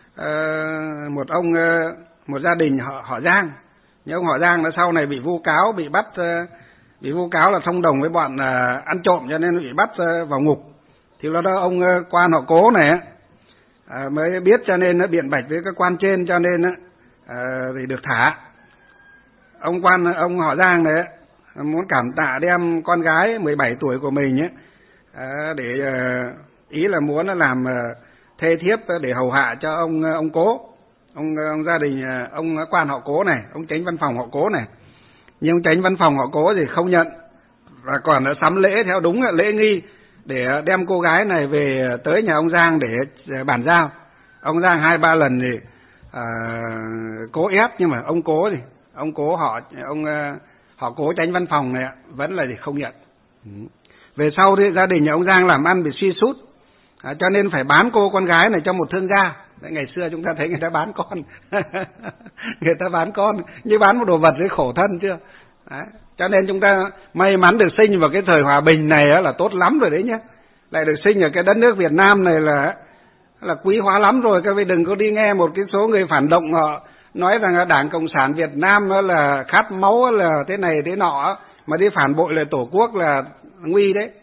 Uh, một ông uh, một gia đình họ họ Giang. Nhưng ông họ Giang nó sau này bị vu cáo, bị bắt uh, bị vu cáo là thông đồng với bọn uh, ăn trộm, cho nên bị bắt uh, vào ngục. Thì lúc đó ông uh, quan họ Cố này uh, mới biết, cho nên nó biện bạch với các quan trên, cho nên uh, thì được thả. Ông quan ông họ Giang này uh, muốn cảm tạ đem con gái mười bảy tuổi của mình uh, để uh, ý là muốn làm uh, thê thiếp để hầu hạ cho ông ông Cố, ông ông gia đình ông quan họ Cố này, ông chánh văn phòng họ Cố này. Nhưng ông chánh văn phòng họ Cố thì không nhận, và còn sắm lễ theo đúng lễ nghi để đem cô gái này về tới nhà ông Giang để bàn giao. Ông Giang hai ba lần thì à, cố ép, nhưng mà ông Cố thì ông Cố họ ông họ Cố chánh văn phòng này vẫn là thì không nhận. Về sau thì gia đình nhà ông Giang làm ăn bị suy sút. À, cho nên phải bán cô con gái này cho một thương gia. Đấy, ngày xưa chúng ta thấy người ta bán con. Người ta bán con như bán một đồ vật với khổ thân chưa. Đấy, cho nên chúng ta may mắn được sinh vào cái thời hòa bình này là tốt lắm rồi đấy nhé. Lại được sinh ở cái đất nước Việt Nam này là là quý hóa lắm rồi. Các vị đừng có đi nghe một cái số người phản động họ nói rằng là Đảng Cộng sản Việt Nam là khát máu, là thế này thế nọ, mà đi phản bội lại Tổ quốc là nguy đấy.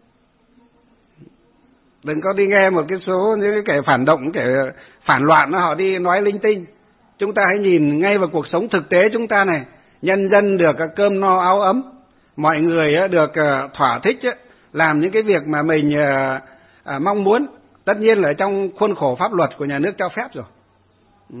Đừng có đi nghe một cái số những cái kẻ phản động, kẻ phản loạn họ đi nói linh tinh. Chúng ta hãy nhìn ngay vào cuộc sống thực tế chúng ta này. Nhân dân được cơm no áo ấm, mọi người được thỏa thích làm những cái việc mà mình mong muốn. Tất nhiên là trong khuôn khổ pháp luật của nhà nước cho phép rồi. Ừ.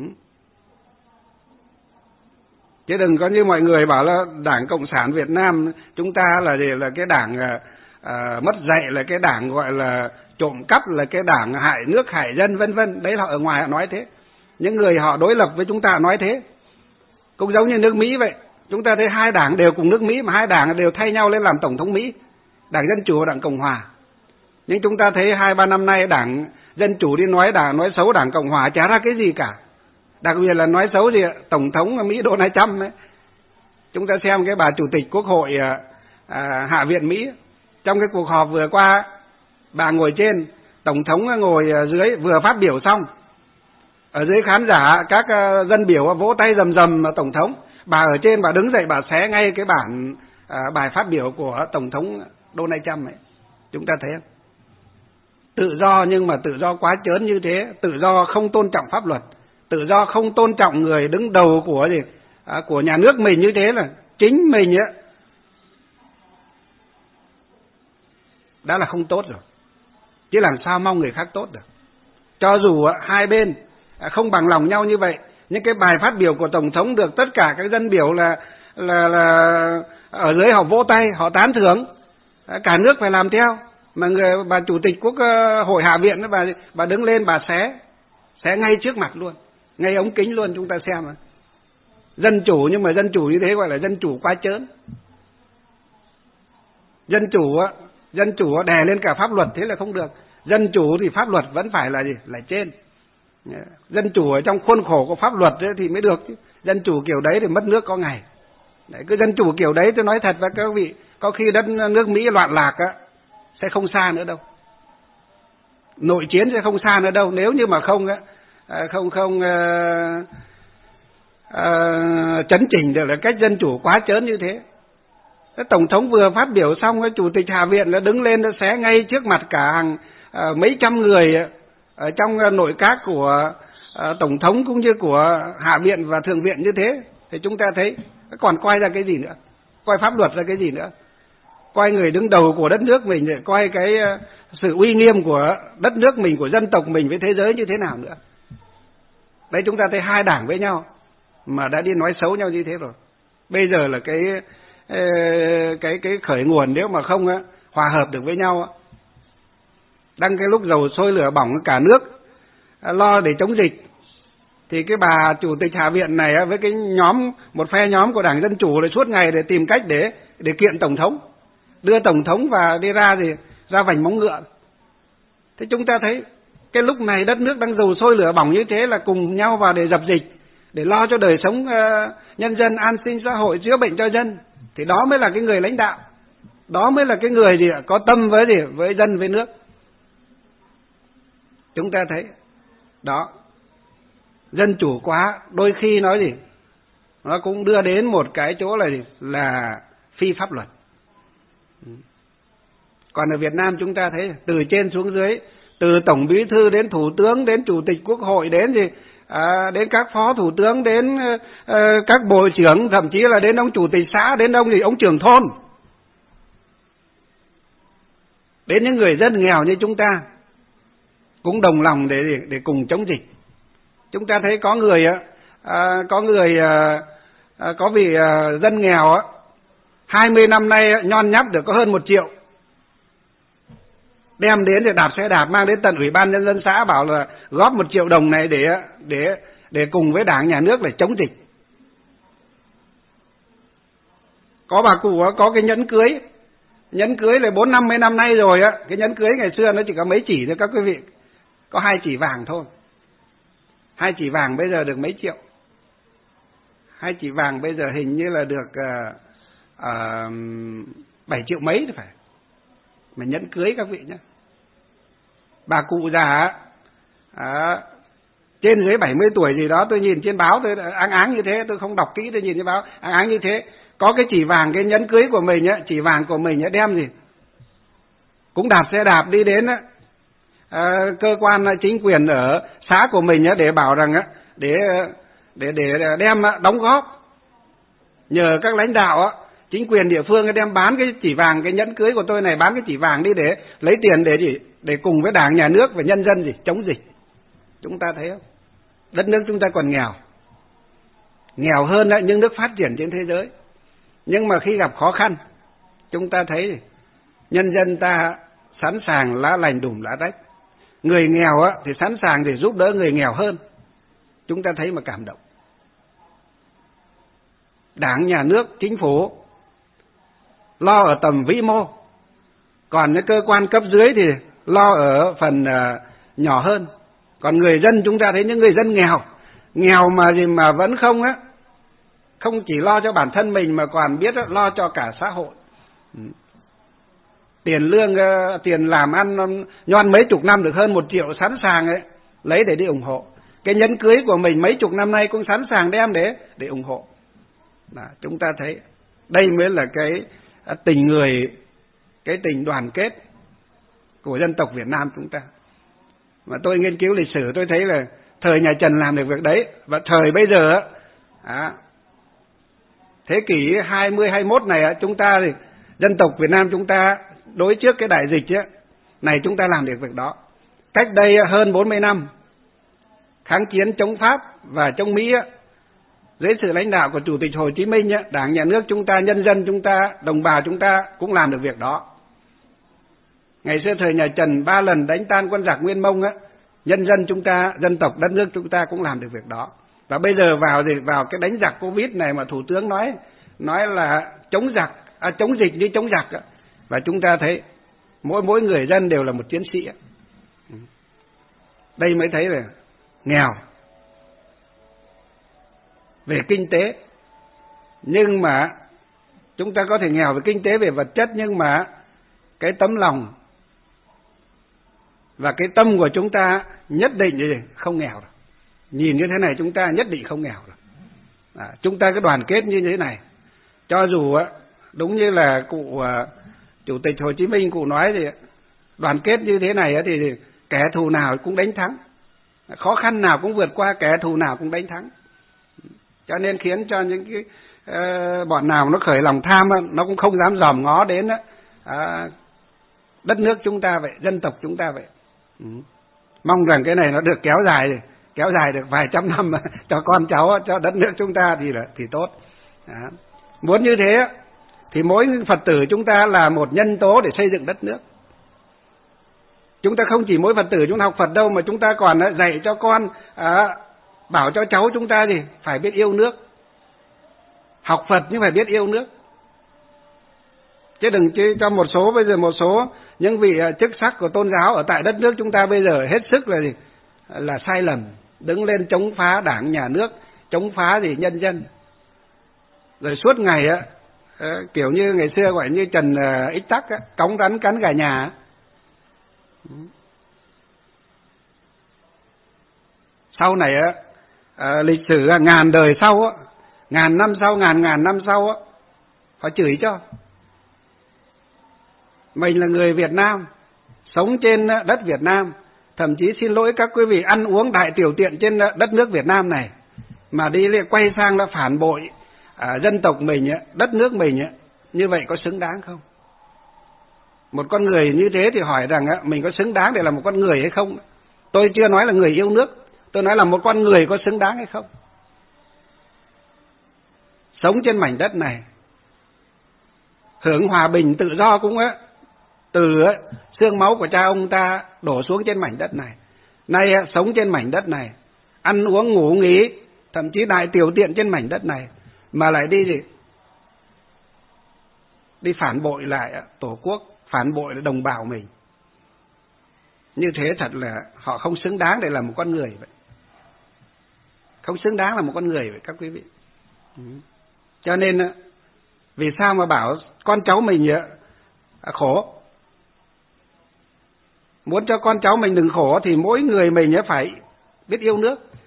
Chứ đừng có như mọi người bảo là Đảng Cộng sản Việt Nam chúng ta là gì, là cái đảng à, mất dạy, là cái đảng gọi là trộm cắp, là cái đảng hại nước hại dân vân vân. Đấy là ở ngoài họ nói thế. Những người họ đối lập với chúng ta nói thế. Cũng giống như nước Mỹ vậy. Chúng ta thấy hai đảng đều cùng nước Mỹ, mà hai đảng đều thay nhau lên làm tổng thống Mỹ, Đảng Dân Chủ và Đảng Cộng Hòa. Nhưng chúng ta thấy hai ba năm nay Đảng Dân Chủ đi nói đảng nói xấu Đảng Cộng Hòa chả ra cái gì cả. Đặc biệt là nói xấu gì tổng thống Mỹ Donald Trump ấy. Chúng ta xem cái bà chủ tịch Quốc hội à, Hạ viện Mỹ, trong cái cuộc họp vừa qua, bà ngồi trên, tổng thống ngồi dưới, vừa phát biểu xong, ở dưới khán giả các dân biểu vỗ tay rầm rầm tổng thống, bà ở trên bà đứng dậy bà xé ngay cái bản à, bài phát biểu của tổng thống Donald Trump ấy. Chúng ta thấy không? Tự do nhưng mà tự do quá trớn như thế, tự do không tôn trọng pháp luật, tự do không tôn trọng người đứng đầu của gì à, của nhà nước mình như thế là chính mình ấy đã là không tốt rồi, chứ làm sao mong người khác tốt được. Cho dù hai bên không bằng lòng nhau như vậy, những cái bài phát biểu của tổng thống được tất cả các dân biểu là là là ở dưới họ vỗ tay, họ tán thưởng, cả nước phải làm theo. Mà người bà chủ tịch Quốc hội Hạ viện bà bà đứng lên bà xé xé ngay trước mặt luôn, ngay ống kính luôn. Chúng ta xem mà. Dân chủ, nhưng mà dân chủ như thế gọi là dân chủ quá trớn. Dân chủ á, dân chủ đè lên cả pháp luật, thế là không được. Dân chủ thì pháp luật vẫn phải là gì? Là trên. Dân chủ ở trong khuôn khổ của pháp luật ấy thì mới được chứ. Dân chủ kiểu đấy thì mất nước có ngày. Đấy, cứ dân chủ kiểu đấy tôi nói thật với các vị, có khi đất nước Mỹ loạn lạc á, sẽ không xa nữa đâu. Nội chiến sẽ không xa nữa đâu. Nếu như mà không á, không không uh, uh, chấn chỉnh được là cách dân chủ quá trớn như thế. Cái tổng thống vừa phát biểu xong, cái chủ tịch Hạ viện nó đứng lên nó xé ngay trước mặt cả hàng uh, mấy trăm người ở trong nội các của uh, tổng thống cũng như của Hạ viện và Thượng viện như thế. Thì chúng ta thấy còn coi ra cái gì nữa, coi pháp luật ra cái gì nữa, coi người đứng đầu của đất nước mình, coi cái uh, sự uy nghiêm của đất nước mình, của dân tộc mình với thế giới như thế nào nữa. Đấy, chúng ta thấy hai đảng với nhau mà đã đi nói xấu nhau như thế rồi. Bây giờ là cái cái cái khởi nguồn, nếu mà không á, hòa hợp được với nhau á, đang cái lúc dầu sôi lửa bỏng cả nước lo để chống dịch, thì cái bà chủ tịch Hạ viện này á, với cái nhóm một phe nhóm của Đảng Dân Chủ là suốt ngày để tìm cách để để kiện tổng thống, đưa tổng thống và đi ra thì ra vành móng ngựa. Thế chúng ta thấy cái lúc này đất nước đang dầu sôi lửa bỏng như thế là cùng nhau vào để dập dịch, để lo cho đời sống uh, nhân dân, an sinh xã hội, chữa bệnh cho dân, thì đó mới là cái người lãnh đạo, đó mới là cái người gì có tâm với gì với dân với nước. Chúng ta thấy đó, dân chủ quá đôi khi nói gì nó cũng đưa đến một cái chỗ là gì là phi pháp luật. Còn ở Việt Nam chúng ta thấy từ trên xuống dưới, từ tổng bí thư đến thủ tướng, đến chủ tịch Quốc hội, đến gì à, đến các phó thủ tướng, đến uh, các bộ trưởng, thậm chí là đến ông chủ tịch xã, đến ông gì ông trưởng thôn, đến những người dân nghèo như chúng ta cũng đồng lòng để để cùng chống dịch. Chúng ta thấy có người à, có người à, có vị à, dân nghèo á, hai mươi năm nay nhon nhắp được có hơn một triệu, đem đến để đạp xe đạp mang đến tận ủy ban nhân dân xã, bảo là góp một triệu đồng này để để để cùng với Đảng nhà nước để chống dịch. Có bà cụ có cái nhẫn cưới, nhẫn cưới là bốn năm mươi năm nay rồi á, cái nhẫn cưới ngày xưa nó chỉ có mấy chỉ thôi các quý vị, có hai chỉ vàng thôi. Hai chỉ vàng bây giờ được mấy triệu. Hai chỉ vàng bây giờ hình như là được uh, uh, bảy triệu mấy thì phải. Mà nhẫn cưới các vị nhé. Bà cụ già à, trên dưới bảy mươi tuổi gì đó, tôi nhìn trên báo tôi áng áng như thế, tôi không đọc kỹ, tôi nhìn trên báo áng áng như thế, có cái chỉ vàng cái nhẫn cưới của mình á, chỉ vàng của mình á, đem gì cũng đạp xe đạp đi đến á, à, cơ quan chính quyền ở xã của mình á, để bảo rằng á, để để để đem đóng góp, nhờ các lãnh đạo á, chính quyền địa phương đem bán cái chỉ vàng, cái nhẫn cưới của tôi này, bán cái chỉ vàng đi để lấy tiền để gì, để cùng với Đảng, Nhà nước và nhân dân gì chống dịch. Chúng ta thấy không? Đất nước chúng ta còn nghèo, nghèo hơn đấy những nước phát triển trên thế giới. Nhưng mà khi gặp khó khăn, chúng ta thấy nhân dân ta sẵn sàng lá lành đùm lá rách. Người nghèo á thì sẵn sàng để giúp đỡ người nghèo hơn. Chúng ta thấy mà cảm động. Đảng, Nhà nước, chính phủ lo ở tầm vĩ mô, còn những cơ quan cấp dưới thì lo ở phần uh, nhỏ hơn. Còn người dân, chúng ta thấy những người dân nghèo, nghèo mà gì mà vẫn không á, không chỉ lo cho bản thân mình mà còn biết đó, lo cho cả xã hội. Tiền lương, uh, tiền làm ăn nhon mấy chục năm được hơn một triệu sẵn sàng ấy, lấy để đi ủng hộ. Cái nhẫn cưới của mình mấy chục năm nay cũng sẵn sàng đem để để ủng hộ. Đó, chúng ta thấy đây mới là cái tình người, cái tình đoàn kết của dân tộc Việt Nam chúng ta. Mà tôi nghiên cứu lịch sử tôi thấy là thời nhà Trần làm được việc đấy, và thời bây giờ à, thế kỷ hai mươi, hai mươi mốt này chúng ta thì dân tộc Việt Nam chúng ta đối trước cái đại dịch ấy, này chúng ta làm được việc đó. Cách đây hơn bốn mươi năm, kháng chiến chống Pháp và chống Mỹ ấy, dưới sự lãnh đạo của Chủ tịch Hồ Chí Minh ấy, Đảng, Nhà nước chúng ta, nhân dân chúng ta, đồng bào chúng ta cũng làm được việc đó. Ngày xưa thời nhà Trần ba lần đánh tan quân giặc Nguyên Mông á, nhân dân chúng ta, dân tộc đất nước chúng ta cũng làm được việc đó. Và bây giờ vào thì vào cái đánh giặc Covid này mà Thủ tướng nói nói là chống giặc, à, chống dịch như chống giặc á, và chúng ta thấy mỗi mỗi người dân đều là một chiến sĩ á. Đây mới thấy là nghèo về kinh tế, nhưng mà chúng ta có thể nghèo về kinh tế, về vật chất, nhưng mà cái tấm lòng và cái tâm của chúng ta nhất định thì không nghèo đâu. Nhìn như thế này chúng ta nhất định không nghèo đâu. À, chúng ta cứ đoàn kết như thế này, cho dù đúng như là cụ Chủ tịch Hồ Chí Minh cụ nói thì đoàn kết như thế này thì kẻ thù nào cũng đánh thắng, khó khăn nào cũng vượt qua, kẻ thù nào cũng đánh thắng. Cho nên khiến cho những cái uh, bọn nào nó khởi lòng tham, nó cũng không dám dòm ngó đến uh, đất nước chúng ta vậy, dân tộc chúng ta vậy. Ừ. Mong rằng cái này nó được kéo dài, kéo dài được vài trăm năm cho con cháu, cho đất nước chúng ta thì là thì tốt. Đó. Muốn như thế thì mỗi Phật tử chúng ta là một nhân tố để xây dựng đất nước. Chúng ta không chỉ mỗi Phật tử chúng ta học Phật đâu, mà chúng ta còn dạy cho con, uh, bảo cho cháu chúng ta thì phải biết yêu nước. Học Phật nhưng phải biết yêu nước. Chứ đừng chứ cho một số bây giờ một số những vị chức sắc của tôn giáo ở tại đất nước chúng ta bây giờ hết sức là gì? Là sai lầm, đứng lên chống phá Đảng, Nhà nước, chống phá gì nhân dân. Rồi suốt ngày á, kiểu như ngày xưa gọi như Trần Ích Tắc á, cống rắn cắn gà nhà. Sau này á, à, lịch sử ngàn đời sau á, ngàn năm sau, ngàn ngàn năm sau á, họ chửi cho. Mình là người Việt Nam, sống trên đất Việt Nam, thậm chí xin lỗi các quý vị ăn uống đại tiểu tiện trên đất nước Việt Nam này, mà đi quay sang là phản bội à, dân tộc mình, đất nước mình, như vậy có xứng đáng không? Một con người như thế thì hỏi rằng mình có xứng đáng để là một con người hay không? Tôi chưa nói là người yêu nước, tôi nói là một con người có xứng đáng hay không? Sống trên mảnh đất này, hưởng hòa bình tự do cũng á, từ xương máu của cha ông ta đổ xuống trên mảnh đất này. Nay sống trên mảnh đất này, ăn uống ngủ nghỉ, thậm chí đại tiểu tiện trên mảnh đất này, mà lại đi gì? Đi phản bội lại Tổ quốc, phản bội lại đồng bào mình. Như thế thật là họ không xứng đáng để là một con người vậy. Không xứng đáng là một con người vậy các quý vị. Cho nên vì sao mà bảo con cháu mình khổ? Muốn cho con cháu mình đừng khổ thì mỗi người mình phải biết yêu nước.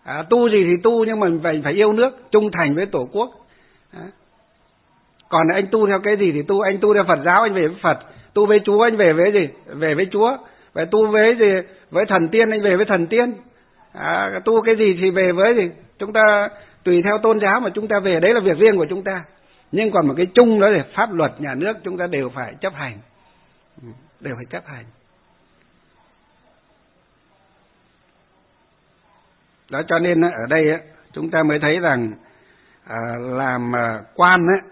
À, tu gì thì tu nhưng mà mình phải, phải yêu nước, trung thành với Tổ quốc. À. Còn anh tu theo cái gì thì tu, anh tu theo Phật giáo anh về với Phật, tu với Chúa anh về với gì? Về với Chúa. Vậy tu với gì? Với thần tiên anh về với thần tiên. À, tu cái gì thì về với gì? Chúng ta tùy theo tôn giáo mà chúng ta về, đấy là việc riêng của chúng ta. Nhưng còn một cái chung đó là pháp luật nhà nước chúng ta đều phải chấp hành. Đều phải chấp hành. Đó cho nên ở đây chúng ta mới thấy rằng làm quan ấy,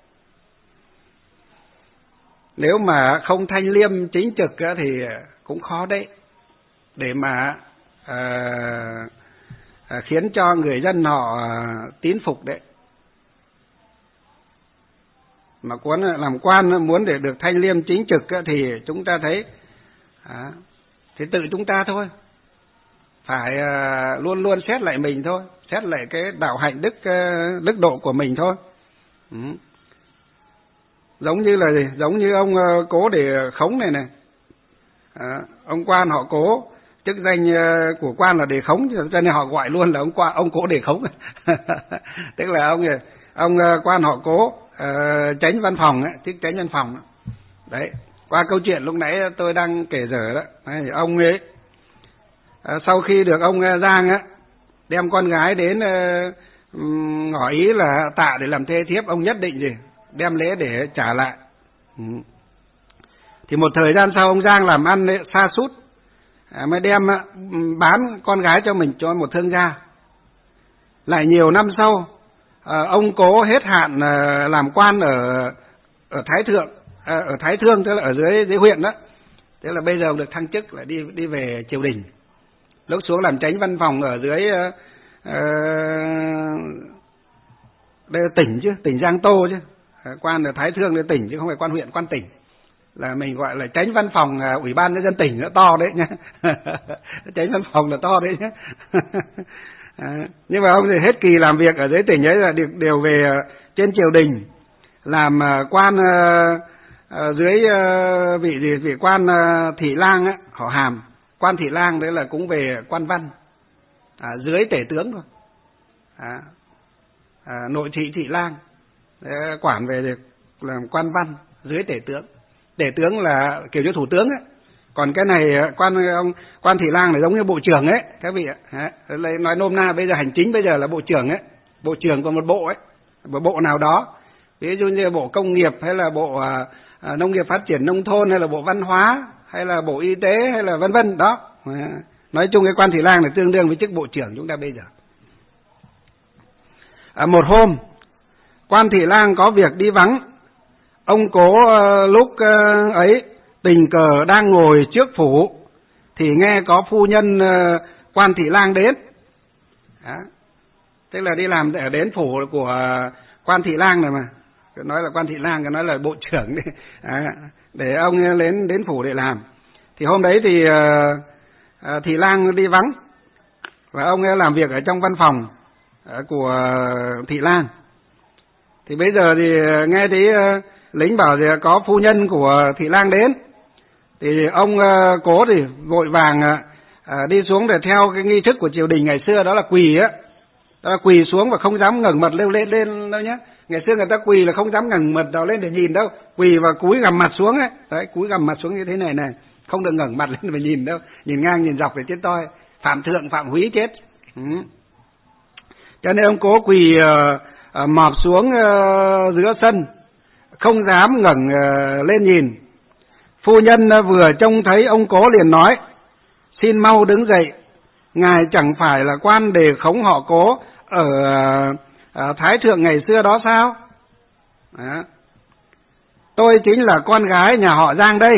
nếu mà không thanh liêm chính trực thì cũng khó đấy, để mà à, à, khiến cho người dân họ tín phục đấy. Mà muốn làm quan muốn để được thanh liêm chính trực thì chúng ta thấy à, thì tự chúng ta thôi, phải à, luôn luôn xét lại mình thôi, xét lại cái đạo hạnh đức đức độ của mình thôi. Ừ. Giống như là gì? Giống như ông uh, Cố Để Khống này này, à, ông quan họ Cố, chức danh uh, của quan là Đề Khống, cho nên họ gọi luôn là ông quan ông Cố Đề Khống. Tức là ông ông uh, quan họ Cố, uh, chánh văn phòng ấy, chức chánh văn phòng đấy. Qua câu chuyện lúc nãy tôi đang kể dở đó, đấy, ông ấy uh, sau khi được ông uh, Giang á đem con gái đến uh, ngỏ ý là tạ để làm thê thiếp, ông nhất định gì đem lễ để trả lại. Ừ. Thì một thời gian sau ông Giang làm ăn sa sút, à, mới đem bán con gái cho mình cho một thương gia. Lại nhiều năm sau, à, ông Cố hết hạn à, làm quan ở ở Thái Thượng, à, ở Thái Thương, tức là ở dưới dưới huyện đó. Tức là bây giờ ông được thăng chức lại đi đi về triều đình. Lúc xuống làm chánh văn phòng ở dưới à, à, đây là tỉnh chứ, tỉnh Giang Tô chứ. Quan ở Thái Thương là tỉnh chứ không phải quan huyện, quan tỉnh. Là mình gọi là chánh văn phòng uh, ủy ban nhân dân tỉnh, nó to đấy nhá. Chánh văn phòng là to đấy nhá. À, nhưng mà ông thì hết kỳ làm việc ở dưới tỉnh ấy là được đều về uh, trên triều đình làm uh, quan uh, uh, dưới uh, vị gì vị quan uh, thị lang á, họ hàm quan thị lang, đấy là cũng về quan văn, à, dưới tể tướng thôi. À, à, nội thị thị lang quản về được làm quan văn dưới tể tướng. Tể tướng là kiểu như thủ tướng ấy, còn cái này quan ông quan thị lang này giống như bộ trưởng ấy các vị ạ. Nói nôm na bây giờ hành chính bây giờ là bộ trưởng ấy, bộ trưởng của một bộ ấy, một bộ nào đó, ví dụ như bộ công nghiệp hay là bộ à, à, nông nghiệp phát triển nông thôn hay là bộ văn hóa hay là bộ y tế hay là vân vân đó. Nói chung cái quan thị lang này tương đương với chức bộ trưởng chúng ta bây giờ. À, một hôm quan thị lang có việc đi vắng, ông Cố uh, lúc uh, ấy tình cờ đang ngồi trước phủ thì nghe có phu nhân uh, quan thị lang đến. Đó. Tức là đi làm ở đến phủ của uh, quan thị lang này mà, nói là quan thị lang, cái nói là bộ trưởng đi. À, để ông đến đến phủ để làm. Thì hôm đấy thì uh, uh, thị lang đi vắng và ông ấy làm việc ở trong văn phòng uh, của uh, thị lang. Thì bây giờ thì nghe thấy uh, lính bảo thì có phu nhân của thị lang đến, thì ông uh, Cố thì vội vàng uh, đi xuống để theo cái nghi thức của triều đình ngày xưa, đó là quỳ á, đó là quỳ xuống và không dám ngẩng mặt lên lên lên đâu nhé. Ngày xưa người ta quỳ là không dám ngẩng mặt đầu lên để nhìn đâu, quỳ và cúi gằm mặt xuống ấy, đấy, cúi gằm mặt xuống như thế này này, không được ngẩng mặt lên mà nhìn đâu, nhìn ngang nhìn dọc để chết toi, phạm thượng phạm húy chết. Ừ. Cho nên ông Cố quỳ uh, uh, mọp xuống uh, giữa sân, không dám ngẩng uh, lên nhìn. Phu nhân uh, vừa trông thấy ông Cố liền nói: xin mau đứng dậy, ngài chẳng phải là quan Đề Khống họ Cố ở uh, uh, Thái Thượng ngày xưa đó sao? Đó. Tôi chính là con gái nhà họ Giang đây.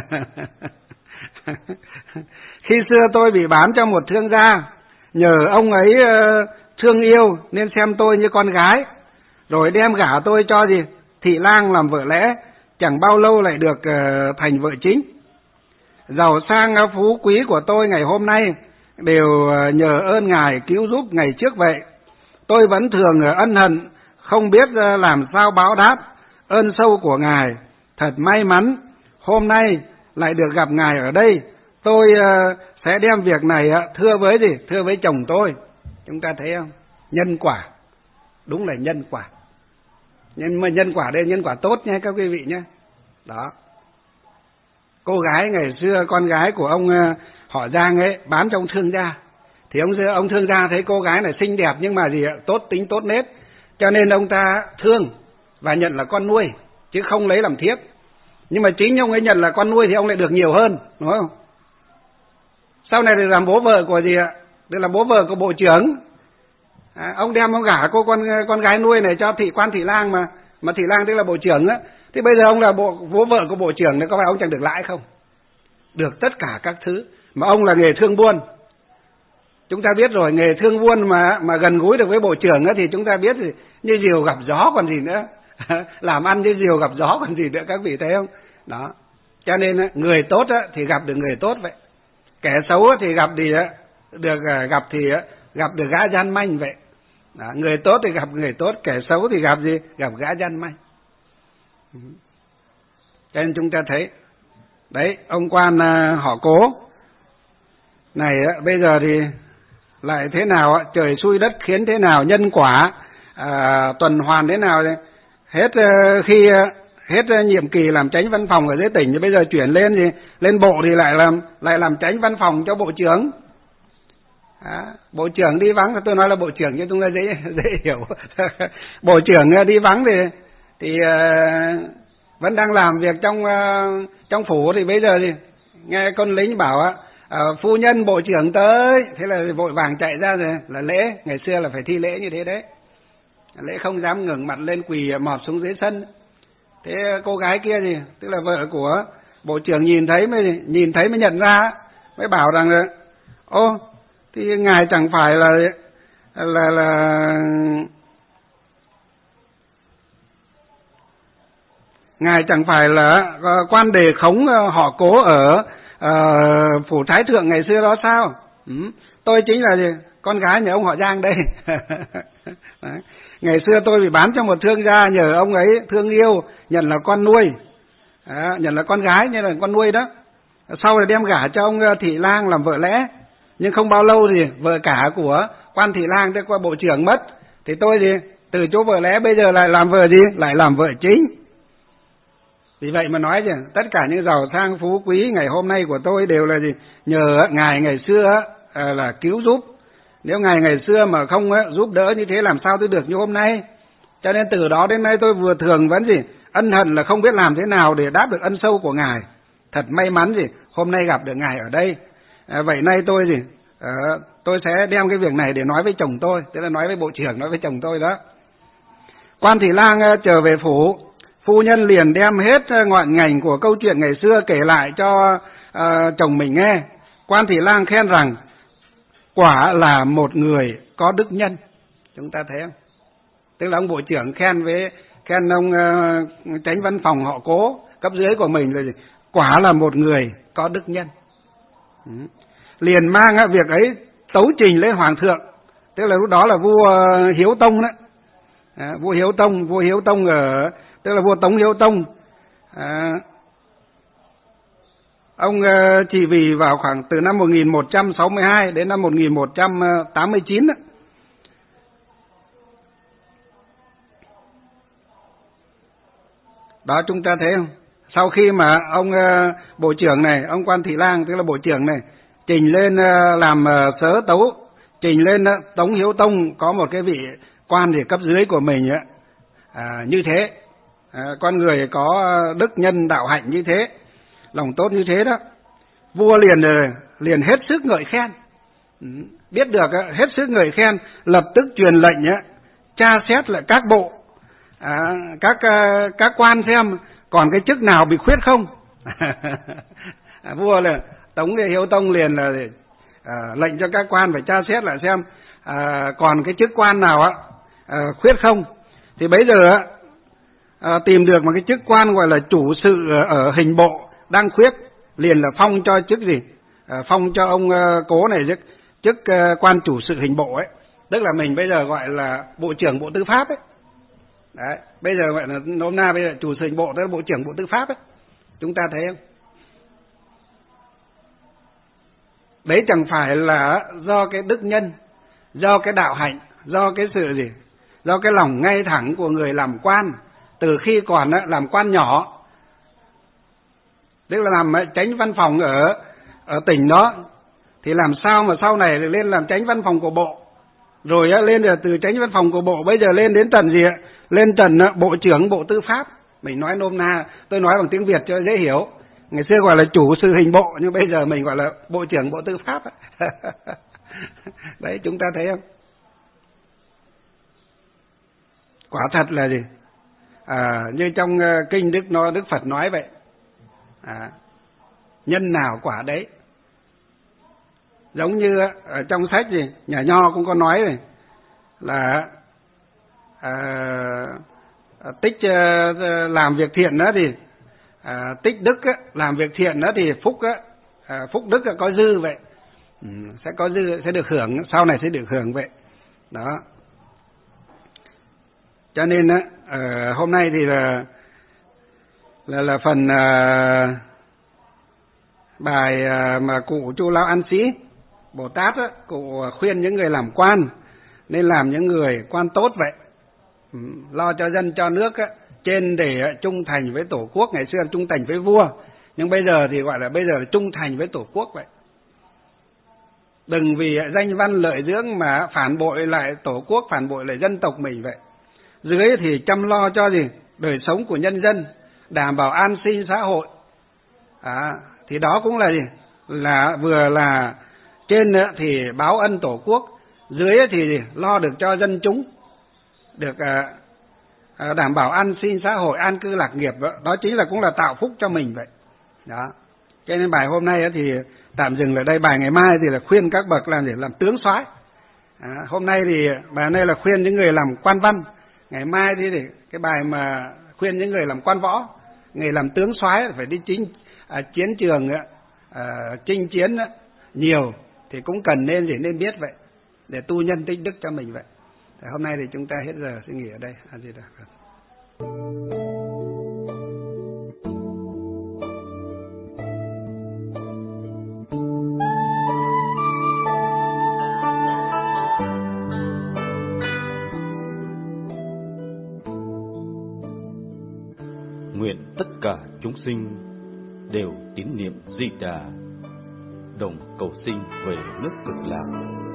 Khi xưa tôi bị bán cho một thương gia, nhờ ông ấy uh, thương yêu nên xem tôi như con gái, rồi đem gả tôi cho gì thị lang làm vợ lẽ, chẳng bao lâu lại được uh, thành vợ chính. Giàu sang phú quý của tôi ngày hôm nay đều uh, nhờ ơn ngài cứu giúp ngày trước vậy. Tôi vẫn thường uh, ân hận, không biết uh, làm sao báo đáp ơn sâu của ngài. Thật may mắn hôm nay lại được gặp ngài ở đây. Tôi uh, sẽ đem việc này uh, thưa với gì thưa với chồng tôi. Chúng ta thấy không? Nhân quả, đúng là nhân quả. Nhưng mà nhân quả đây nhân quả tốt nha các quý vị nhé. Đó. Cô gái ngày xưa, con gái của ông họ Giang ấy, bán cho ông thương gia. Thì ông ông thương gia thấy cô gái này xinh đẹp nhưng mà gì ạ? Tốt tính tốt nết. Cho nên ông ta thương và nhận là con nuôi, chứ không lấy làm thiếp. Nhưng mà chính ông ấy nhận là con nuôi thì ông lại được nhiều hơn, đúng không? Sau này thì làm bố vợ của gì ạ? Tức là bố vợ của bộ trưởng. À, ông đem ông gả cô con con gái nuôi này cho thị quan thị lang mà, mà thị lang tức là bộ trưởng á. Thế bây giờ ông là bộ bố vợ của bộ trưởng thì có phải ông chẳng được lãi không? Được tất cả các thứ. Mà ông là nghề thương buôn. Chúng ta biết rồi, nghề thương buôn mà mà gần gũi được với bộ trưởng á thì chúng ta biết thì như diều gặp gió còn gì nữa. Làm ăn như diều gặp gió còn gì nữa, các vị thấy không? Đó. Cho nên người tốt á thì gặp được người tốt vậy. Kẻ xấu thì gặp thì được gặp thì gặp được gã gian manh vậy. Đó, người tốt thì gặp người tốt, kẻ xấu thì gặp gì? Gặp gã gian manh. Cho nên chúng ta thấy đấy, ông quan họ Cố này bây giờ thì lại thế nào, trời xui đất khiến thế nào, nhân quả à, tuần hoàn thế nào đây. Hết khi hết nhiệm kỳ làm chánh văn phòng ở dưới tỉnh thì bây giờ chuyển lên thì lên bộ thì lại làm lại làm chánh văn phòng cho bộ trưởng. À, bộ trưởng đi vắng, tôi nói là bộ trưởng cho chúng ta dễ dễ hiểu. Bộ trưởng đi vắng thì thì uh, vẫn đang làm việc trong uh, trong phủ thì bây giờ thì nghe con lính bảo uh, phu nhân bộ trưởng tới, thế là vội vàng chạy ra rồi là lễ. Ngày xưa là phải thi lễ như thế đấy, lễ không dám ngẩng mặt lên, quỳ mọp xuống dưới sân. Thế cô gái kia thì tức là vợ của bộ trưởng nhìn thấy mới nhìn thấy mới nhận ra, mới bảo rằng là ô thì ngài chẳng phải là là là ngài chẳng phải là quan đề khống họ Cố ở uh, phủ Thái Thượng ngày xưa đó sao? Ừ. Tôi chính là gì? Con gái nhà ông họ Giang đây. Ngày xưa tôi bị bán cho một thương gia, nhờ ông ấy thương yêu nhận là con nuôi, à, nhận là con gái như là con nuôi đó. Sau rồi đem gả cho ông thị lang làm vợ lẽ. Nhưng không bao lâu thì vợ cả của quan thị lang tới qua bộ trưởng mất, thì tôi thì từ chỗ vợ lẽ bây giờ lại làm vợ gì? Lại làm vợ chính. Vì vậy mà nói chứ tất cả những giàu sang phú quý ngày hôm nay của tôi đều là gì? Nhờ ngài ngày xưa là cứu giúp. Nếu ngài ngày xưa mà không giúp đỡ như thế làm sao tôi được như hôm nay. Cho nên từ đó đến nay tôi vừa thường vẫn gì? Ân hận là không biết làm thế nào để đáp được ân sâu của ngài. Thật may mắn gì? Hôm nay gặp được ngài ở đây. À, vậy nay tôi gì? À, tôi sẽ đem cái việc này để nói với chồng tôi, tức là nói với bộ trưởng, nói với chồng tôi đó. Quan thị lang trở về phủ, phu nhân liền đem hết ngọn ngành của câu chuyện ngày xưa kể lại cho uh, chồng mình nghe. Quan thị lang khen rằng quả là một người có đức nhân. Chúng ta thấy không? Tức là ông bộ trưởng khen với khen ông uh, chánh văn phòng họ Cố cấp dưới của mình là gì? Quả là một người có đức nhân. Ừ. Liền mang uh, việc ấy tấu trình lên hoàng thượng. Tức là lúc đó là vua uh, Hiếu Tông đó. À, vua Hiếu Tông, vua Hiếu Tông ở tức là vua Tống Hiếu Tông. À, ông uh, chỉ vì vào khoảng từ năm một nghìn một trăm sáu mươi hai đến năm một nghìn một trăm tám mươi chín đó. Đó chúng ta thấy không? Sau khi mà ông uh, bộ trưởng này, ông Quan Thị Lang tức là bộ trưởng này trình lên uh, làm uh, sớ tấu, trình lên uh, Tống Hiếu Tông có một cái vị quan thì cấp dưới của mình ấy, à, như thế, à, con người có đức nhân đạo hạnh như thế, lòng tốt như thế đó, vua liền liền hết sức ngợi khen. Ừ, biết được hết sức ngợi khen, lập tức truyền lệnh ấy, tra xét lại các bộ, à, các các quan xem còn cái chức nào bị khuyết không. À, vua là Tống Hiếu Tông liền là à, lệnh cho các quan phải tra xét lại xem à, còn cái chức quan nào á à, khuyết không. Thì bấy giờ à, tìm được một cái chức quan gọi là chủ sự ở hình bộ đang khuyết, liền là phong cho chức gì, à, phong cho ông uh, Cố này chức chức uh, quan chủ sự hình bộ ấy, tức là mình bây giờ gọi là bộ trưởng bộ tư pháp ấy. Đấy, bây giờ gọi là nôm na bây giờ chủ sự hình bộ tức là bộ trưởng bộ tư pháp ấy. Chúng ta thấy không? Đấy chẳng phải là do cái đức nhân do cái đạo hạnh, do cái sự gì, do cái lòng ngay thẳng của người làm quan từ khi còn làm quan nhỏ, tức là làm chánh văn phòng ở ở tỉnh đó, thì làm sao mà sau này lên làm chánh văn phòng của bộ, rồi lên từ chánh văn phòng của bộ bây giờ lên đến tận gì ạ, lên tận bộ trưởng bộ tư pháp. Mình nói nôm na, tôi nói bằng tiếng Việt cho dễ hiểu, ngày xưa gọi là chủ sự hình bộ, nhưng bây giờ mình gọi là bộ trưởng bộ tư pháp. Đấy, chúng ta thấy không? Quả thật là gì, à, như trong kinh Đức nó Đức Phật nói vậy, à, nhân nào quả đấy. Giống như ở trong sách gì Nhà Nho cũng có nói này, là à, tích làm việc thiện đó thì à, tích đức á, làm việc thiện đó thì phúc á, à, phúc đức á, có dư vậy, ừ, sẽ có dư, sẽ được hưởng, sau này sẽ được hưởng vậy đó. Cho nên á, à, hôm nay thì là là là phần à, bài à, mà cụ Chu Lão An Sĩ Bồ Tát á, cụ khuyên những người làm quan nên làm những người quan tốt vậy, ừ, lo cho dân cho nước á, trên để trung thành với tổ quốc. Ngày xưa trung thành với vua, nhưng bây giờ thì gọi là bây giờ là trung thành với tổ quốc vậy. Đừng vì danh văn lợi dưỡng mà phản bội lại tổ quốc, phản bội lại dân tộc mình vậy. Dưới thì chăm lo cho gì đời sống của nhân dân, đảm bảo an sinh xã hội, à, thì đó cũng là gì, là vừa là trên thì báo ân tổ quốc, dưới thì lo được cho dân chúng, được à, à, đảm bảo an sinh xã hội, an cư lạc nghiệp, đó chính là cũng là tạo phúc cho mình vậy đó. Cho nên bài hôm nay thì tạm dừng lại đây. Bài ngày mai thì là khuyên các bậc làm để làm tướng soái. À, hôm nay thì bài hôm nay là khuyên những người làm quan văn, ngày mai thì để cái bài mà khuyên những người làm quan võ, người làm tướng soái phải đi chính à, chiến trường à, chinh chiến nhiều thì cũng cần nên gì nên biết vậy, để tu nhân tích đức cho mình vậy. Thì hôm nay thì chúng ta hết giờ suy nghĩ ở đây. A Di Đà Phật. Nguyện tất cả chúng sinh đều tín niệm Di Đà, đồng cầu sinh về nước Cực Lạc.